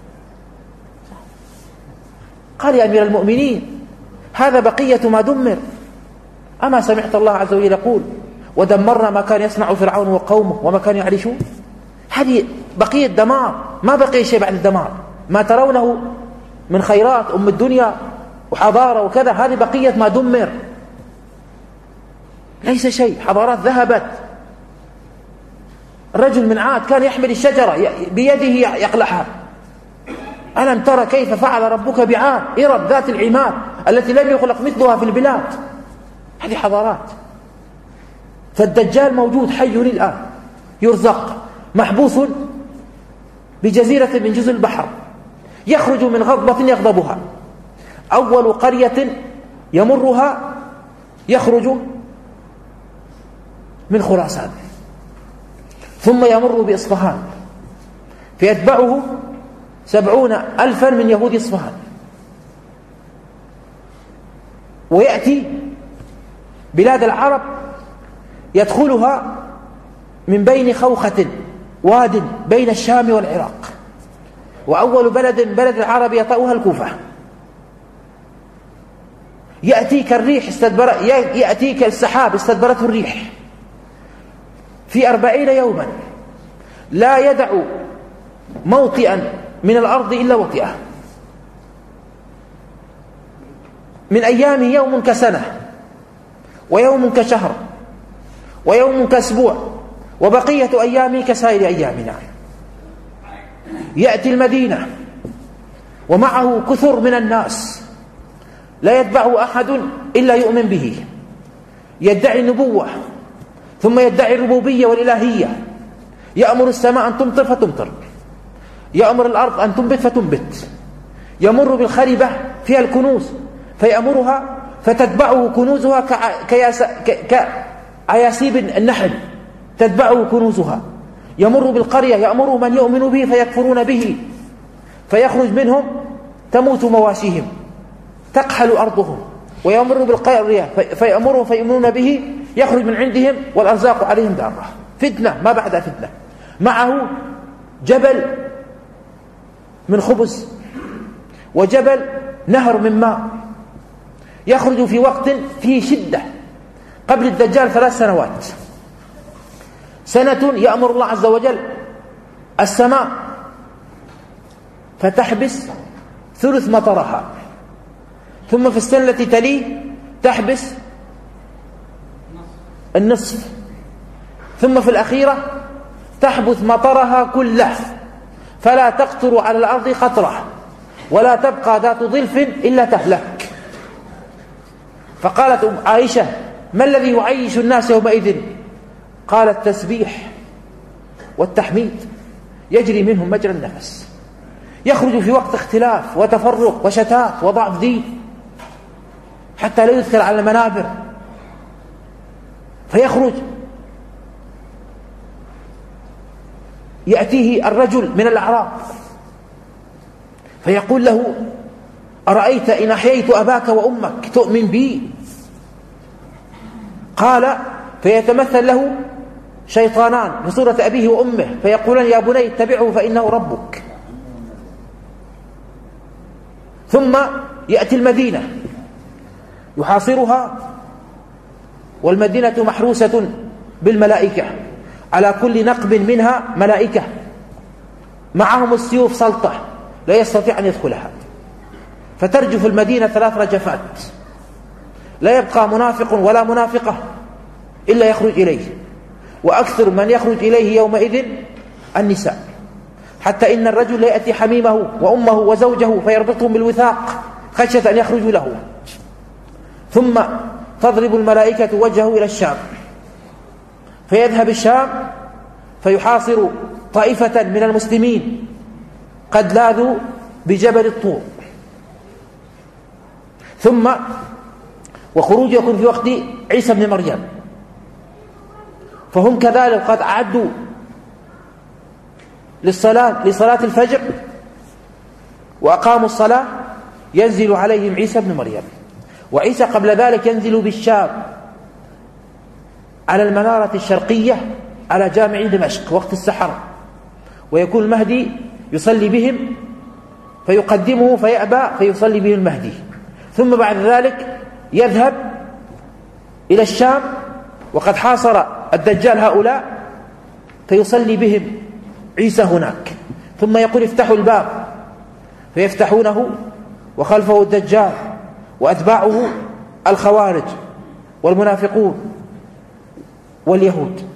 قال: يا أمير المؤمنين، هذا بقية ما دمر. أما سمعت الله عز وجل يقول: ودمرنا ما كان يصنع فرعون وقومه وما كانوا يعرشون؟ هذه بقية دمار، ما بقي شيء بعد الدمار. ما ترونه من خيرات الدنيا وحضارة وكذا، هذه بقية ما دمر، ليس شيء. حضارات ذهبت. الرجل من عاد كان يحمل الشجرة بيده يقلعها. ألم ترى كيف فعل ربك بعاد إرم ذات العماد التي لم يخلق مثلها في البلاد؟ هذه حضارات. فالدجال موجود حي الآن، يرزق، محبوس بجزيرة من جزر البحر، يخرج من غضبة يغضبها. أول قرية يمرها يخرج من خراسان، ثم يمر بإصفهان، فيتبعه 70,000 من يهود إصفهان، ويأتي بلاد العرب يدخلها من بين خوخة، واد بين الشام والعراق. وأول بلد العرب يطأها الكوفة. يأتيك الريح يأتيك السحاب استدبرته الريح في 40 يوما، لا يدع موطئا من الأرض إلا وطئه. من أيامه يوم كسنة، ويوم كشهر، ويوم كأسبوع، وبقية أيامه كسائر أيامنا. يأتي المدينة ومعه كثر من الناس، لا يتبعه أحد إلا يؤمن به. يدعي النبوة، ثم يدعي الربوبية والإلهية. يأمر السماء أن تمطر فتمطر، يأمر الأرض أن تنبت فتنبت. يمر بالخربة فيها الكنوز فيأمرها فتتبعه كنوزها كعياسيب النحل، تتبعه كنوزها. يمر بالقرية يأمر من يؤمن به فيكفرون به، فيخرج منهم تموت مواشيهم، تقحل أرضهم. ويمر بالقرية فيأمرهم فيؤمنون به، يخرج من عندهم والأرزاق عليهم دارة. فتنة ما بعد فتنة. معه جبل من خبز، وجبل نهر من ماء. يخرج في وقت فيه شدة. قبل الدجال 3 سنوات. سنة يأمر الله عز وجل السماء فتحبس ثلث مطرها، ثم في السنة التي تليه تحبس النصف، ثم في الأخيرة تحبس مطرها كله، فلا تقطر على الأرض قطرة، ولا تبقى ذات ضلف إلا تهلك. فقالت عائشة: ما الذي يعيش الناس يومئذ؟ قال: التسبيح والتحميد يجري منهم مجرى النفس. يخرج في وقت اختلاف وتفرق وشتات وضعف دين، حتى لا يذكر على المنابر. فيخرج يأتيه الرجل من الأعراب فيقول له: أرأيت إن أحييت أباك وأمك تؤمن بي؟ قال: فيتمثل له شيطانان بصورة أبيه وأمه فيقولان: يا بني اتبعه فإنه ربك. ثم يأتي المدينة يحاصرها، والمدينة محروسة بالملائكة، على كل نقب منها ملائكة معهم السيوف سلطة، لا يستطيع أن يدخلها. فترجف المدينة 3 رجفات، لا يبقى منافق ولا منافقة إلا يخرج إليه. وأكثر من يخرج إليه يومئذ النساء، حتى إن الرجل لا يأتي حميمه وأمه وزوجه فيربطهم بالوثاق خشية أن يخرجوا له. ثم تضرب الملائكة وجهه إلى الشام، فيذهب الشام فيحاصر طائفة من المسلمين قد لاذوا بجبل الطور. ثم وخروج يكون في وقت عيسى بن مريم، فهم كذلك قد أعدوا لصلاة الفجر وأقاموا الصلاة ينزل عليهم عيسى بن مريم. وعيسى قبل ذلك ينزل بالشام على المنارة الشرقية على جامع دمشق وقت السحر، ويكون المهدي يصلي بهم فيقدمه فيأبى فيصلي به المهدي، ثم بعد ذلك يذهب إلى الشام وقد حاصر الدجال هؤلاء فيصلي بهم عيسى هناك، ثم يقول افتحوا الباب فيفتحونه وخلفه الدجال وأتباعه الخوارج والمنافقون واليهود.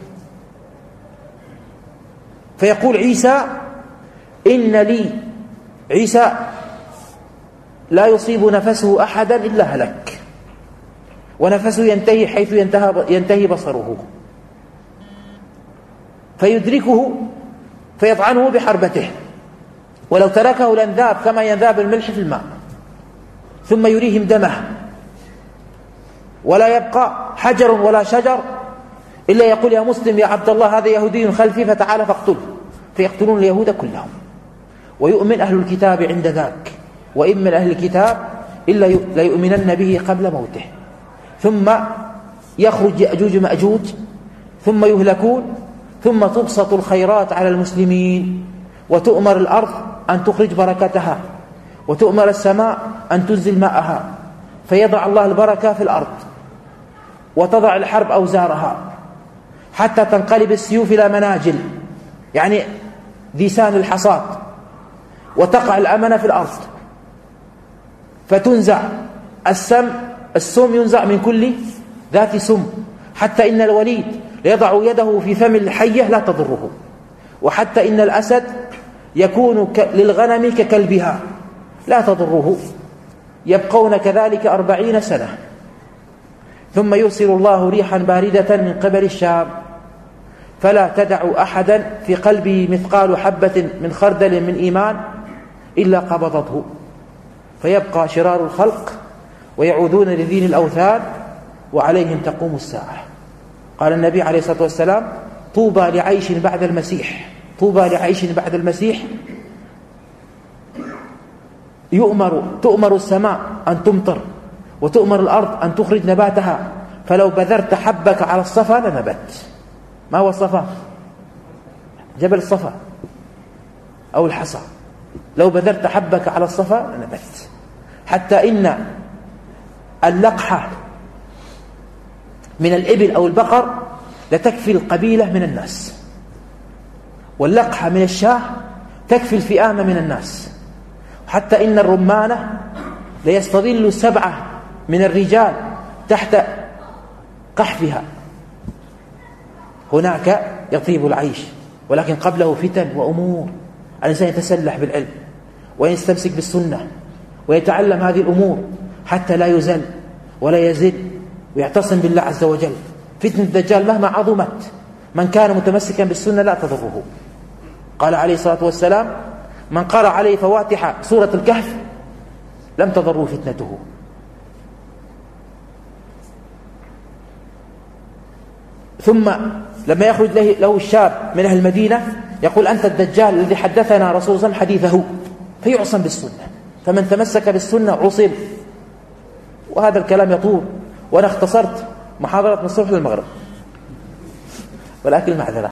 فيقول عيسى إن لي عيسى لا يصيب نفسه أحدا إلا هلك، ونفسه ينتهي حيث ينتهي بصره، فيدركه فيطعنه بحربته، ولو تركه لانذاب كما ينذاب الملح في الماء، ثم يريهم دمه، ولا يبقى حجر ولا شجر إلا يقول يا مسلم يا عبد الله هذا يهودي خلفي فتعال فاقتله، فيقتلون اليهود كلهم. ويؤمن أهل الكتاب عند ذاك، وإن من أهل الكتاب إلا ليؤمنن به قبل موته، ثم يخرج يأجوج مأجوج، ثم يهلكون، ثم تبسط الخيرات على المسلمين، وتؤمر الأرض أن تخرج بركتها، وتؤمر السماء أن تنزل ماءها، فيضع الله البركة في الأرض، وتضع الحرب أوزارها، حتى تنقلب السيوف إلى مناجل يعني ديسان الحصاد، وتقع الأمنة في الأرض، فتنزع السم ينزع من كل ذات سم، حتى إن الوليد ليضع يده في فم الحية لا تضره، وحتى إن الأسد يكون للغنم ككلبها لا تضره، يبقون كذلك 40 سنة، ثم يرسل الله ريحا باردة من قبل الشام، فلا تدع أحدا في قلبه مثقال حبة من خردل من إيمان إلا قبضته، فيبقى شرار الخلق ويعودون لدين الأوثان، وعليهم تقوم الساعة. قال النبي عليه الصلاة والسلام طوبى لعيش بعد المسيح، طوبى لعيش بعد المسيح، تؤمر السماء أن تمطر، وتؤمر الأرض أن تخرج نباتها، فلو بذرت حبك على الصفا لنبت. ما هو الصفا؟ جبل الصفا أو الحصى. لو بذرت حبك على الصفا لنبت، حتى إن اللقحة من الإبل أو البقر لتكفي القبيلة من الناس، واللقحة من الشاه تكفي الفئام من الناس، حتى إن الرمانة ليستظل 7 من الرجال تحت قحفها، هناك يطيب العيش، ولكن قبله فتن وأمور. الإنسان يتسلح بالعلم ويستمسك بالسنة ويتعلم هذه الأمور حتى لا يزل ولا يزل، ويعتصم بالله عز وجل. فتنة الدجال مهما عظمت من كان متمسكا بالسنة لا تضره. قال عليه الصلاة والسلام من قرأ عليه فواتح سورة الكهف لم تضره فتنته. ثم لما يخرج له الشاب من أهل المدينة يقول أنت الدجال الذي حدثنا رسول الله حديثه، فيعصم بالسنة، فمن تمسك بالسنة عصم. وهذا الكلام يطول، وأنا اختصرت محاضرة من الصبح للمغرب، ولكن المعذرة.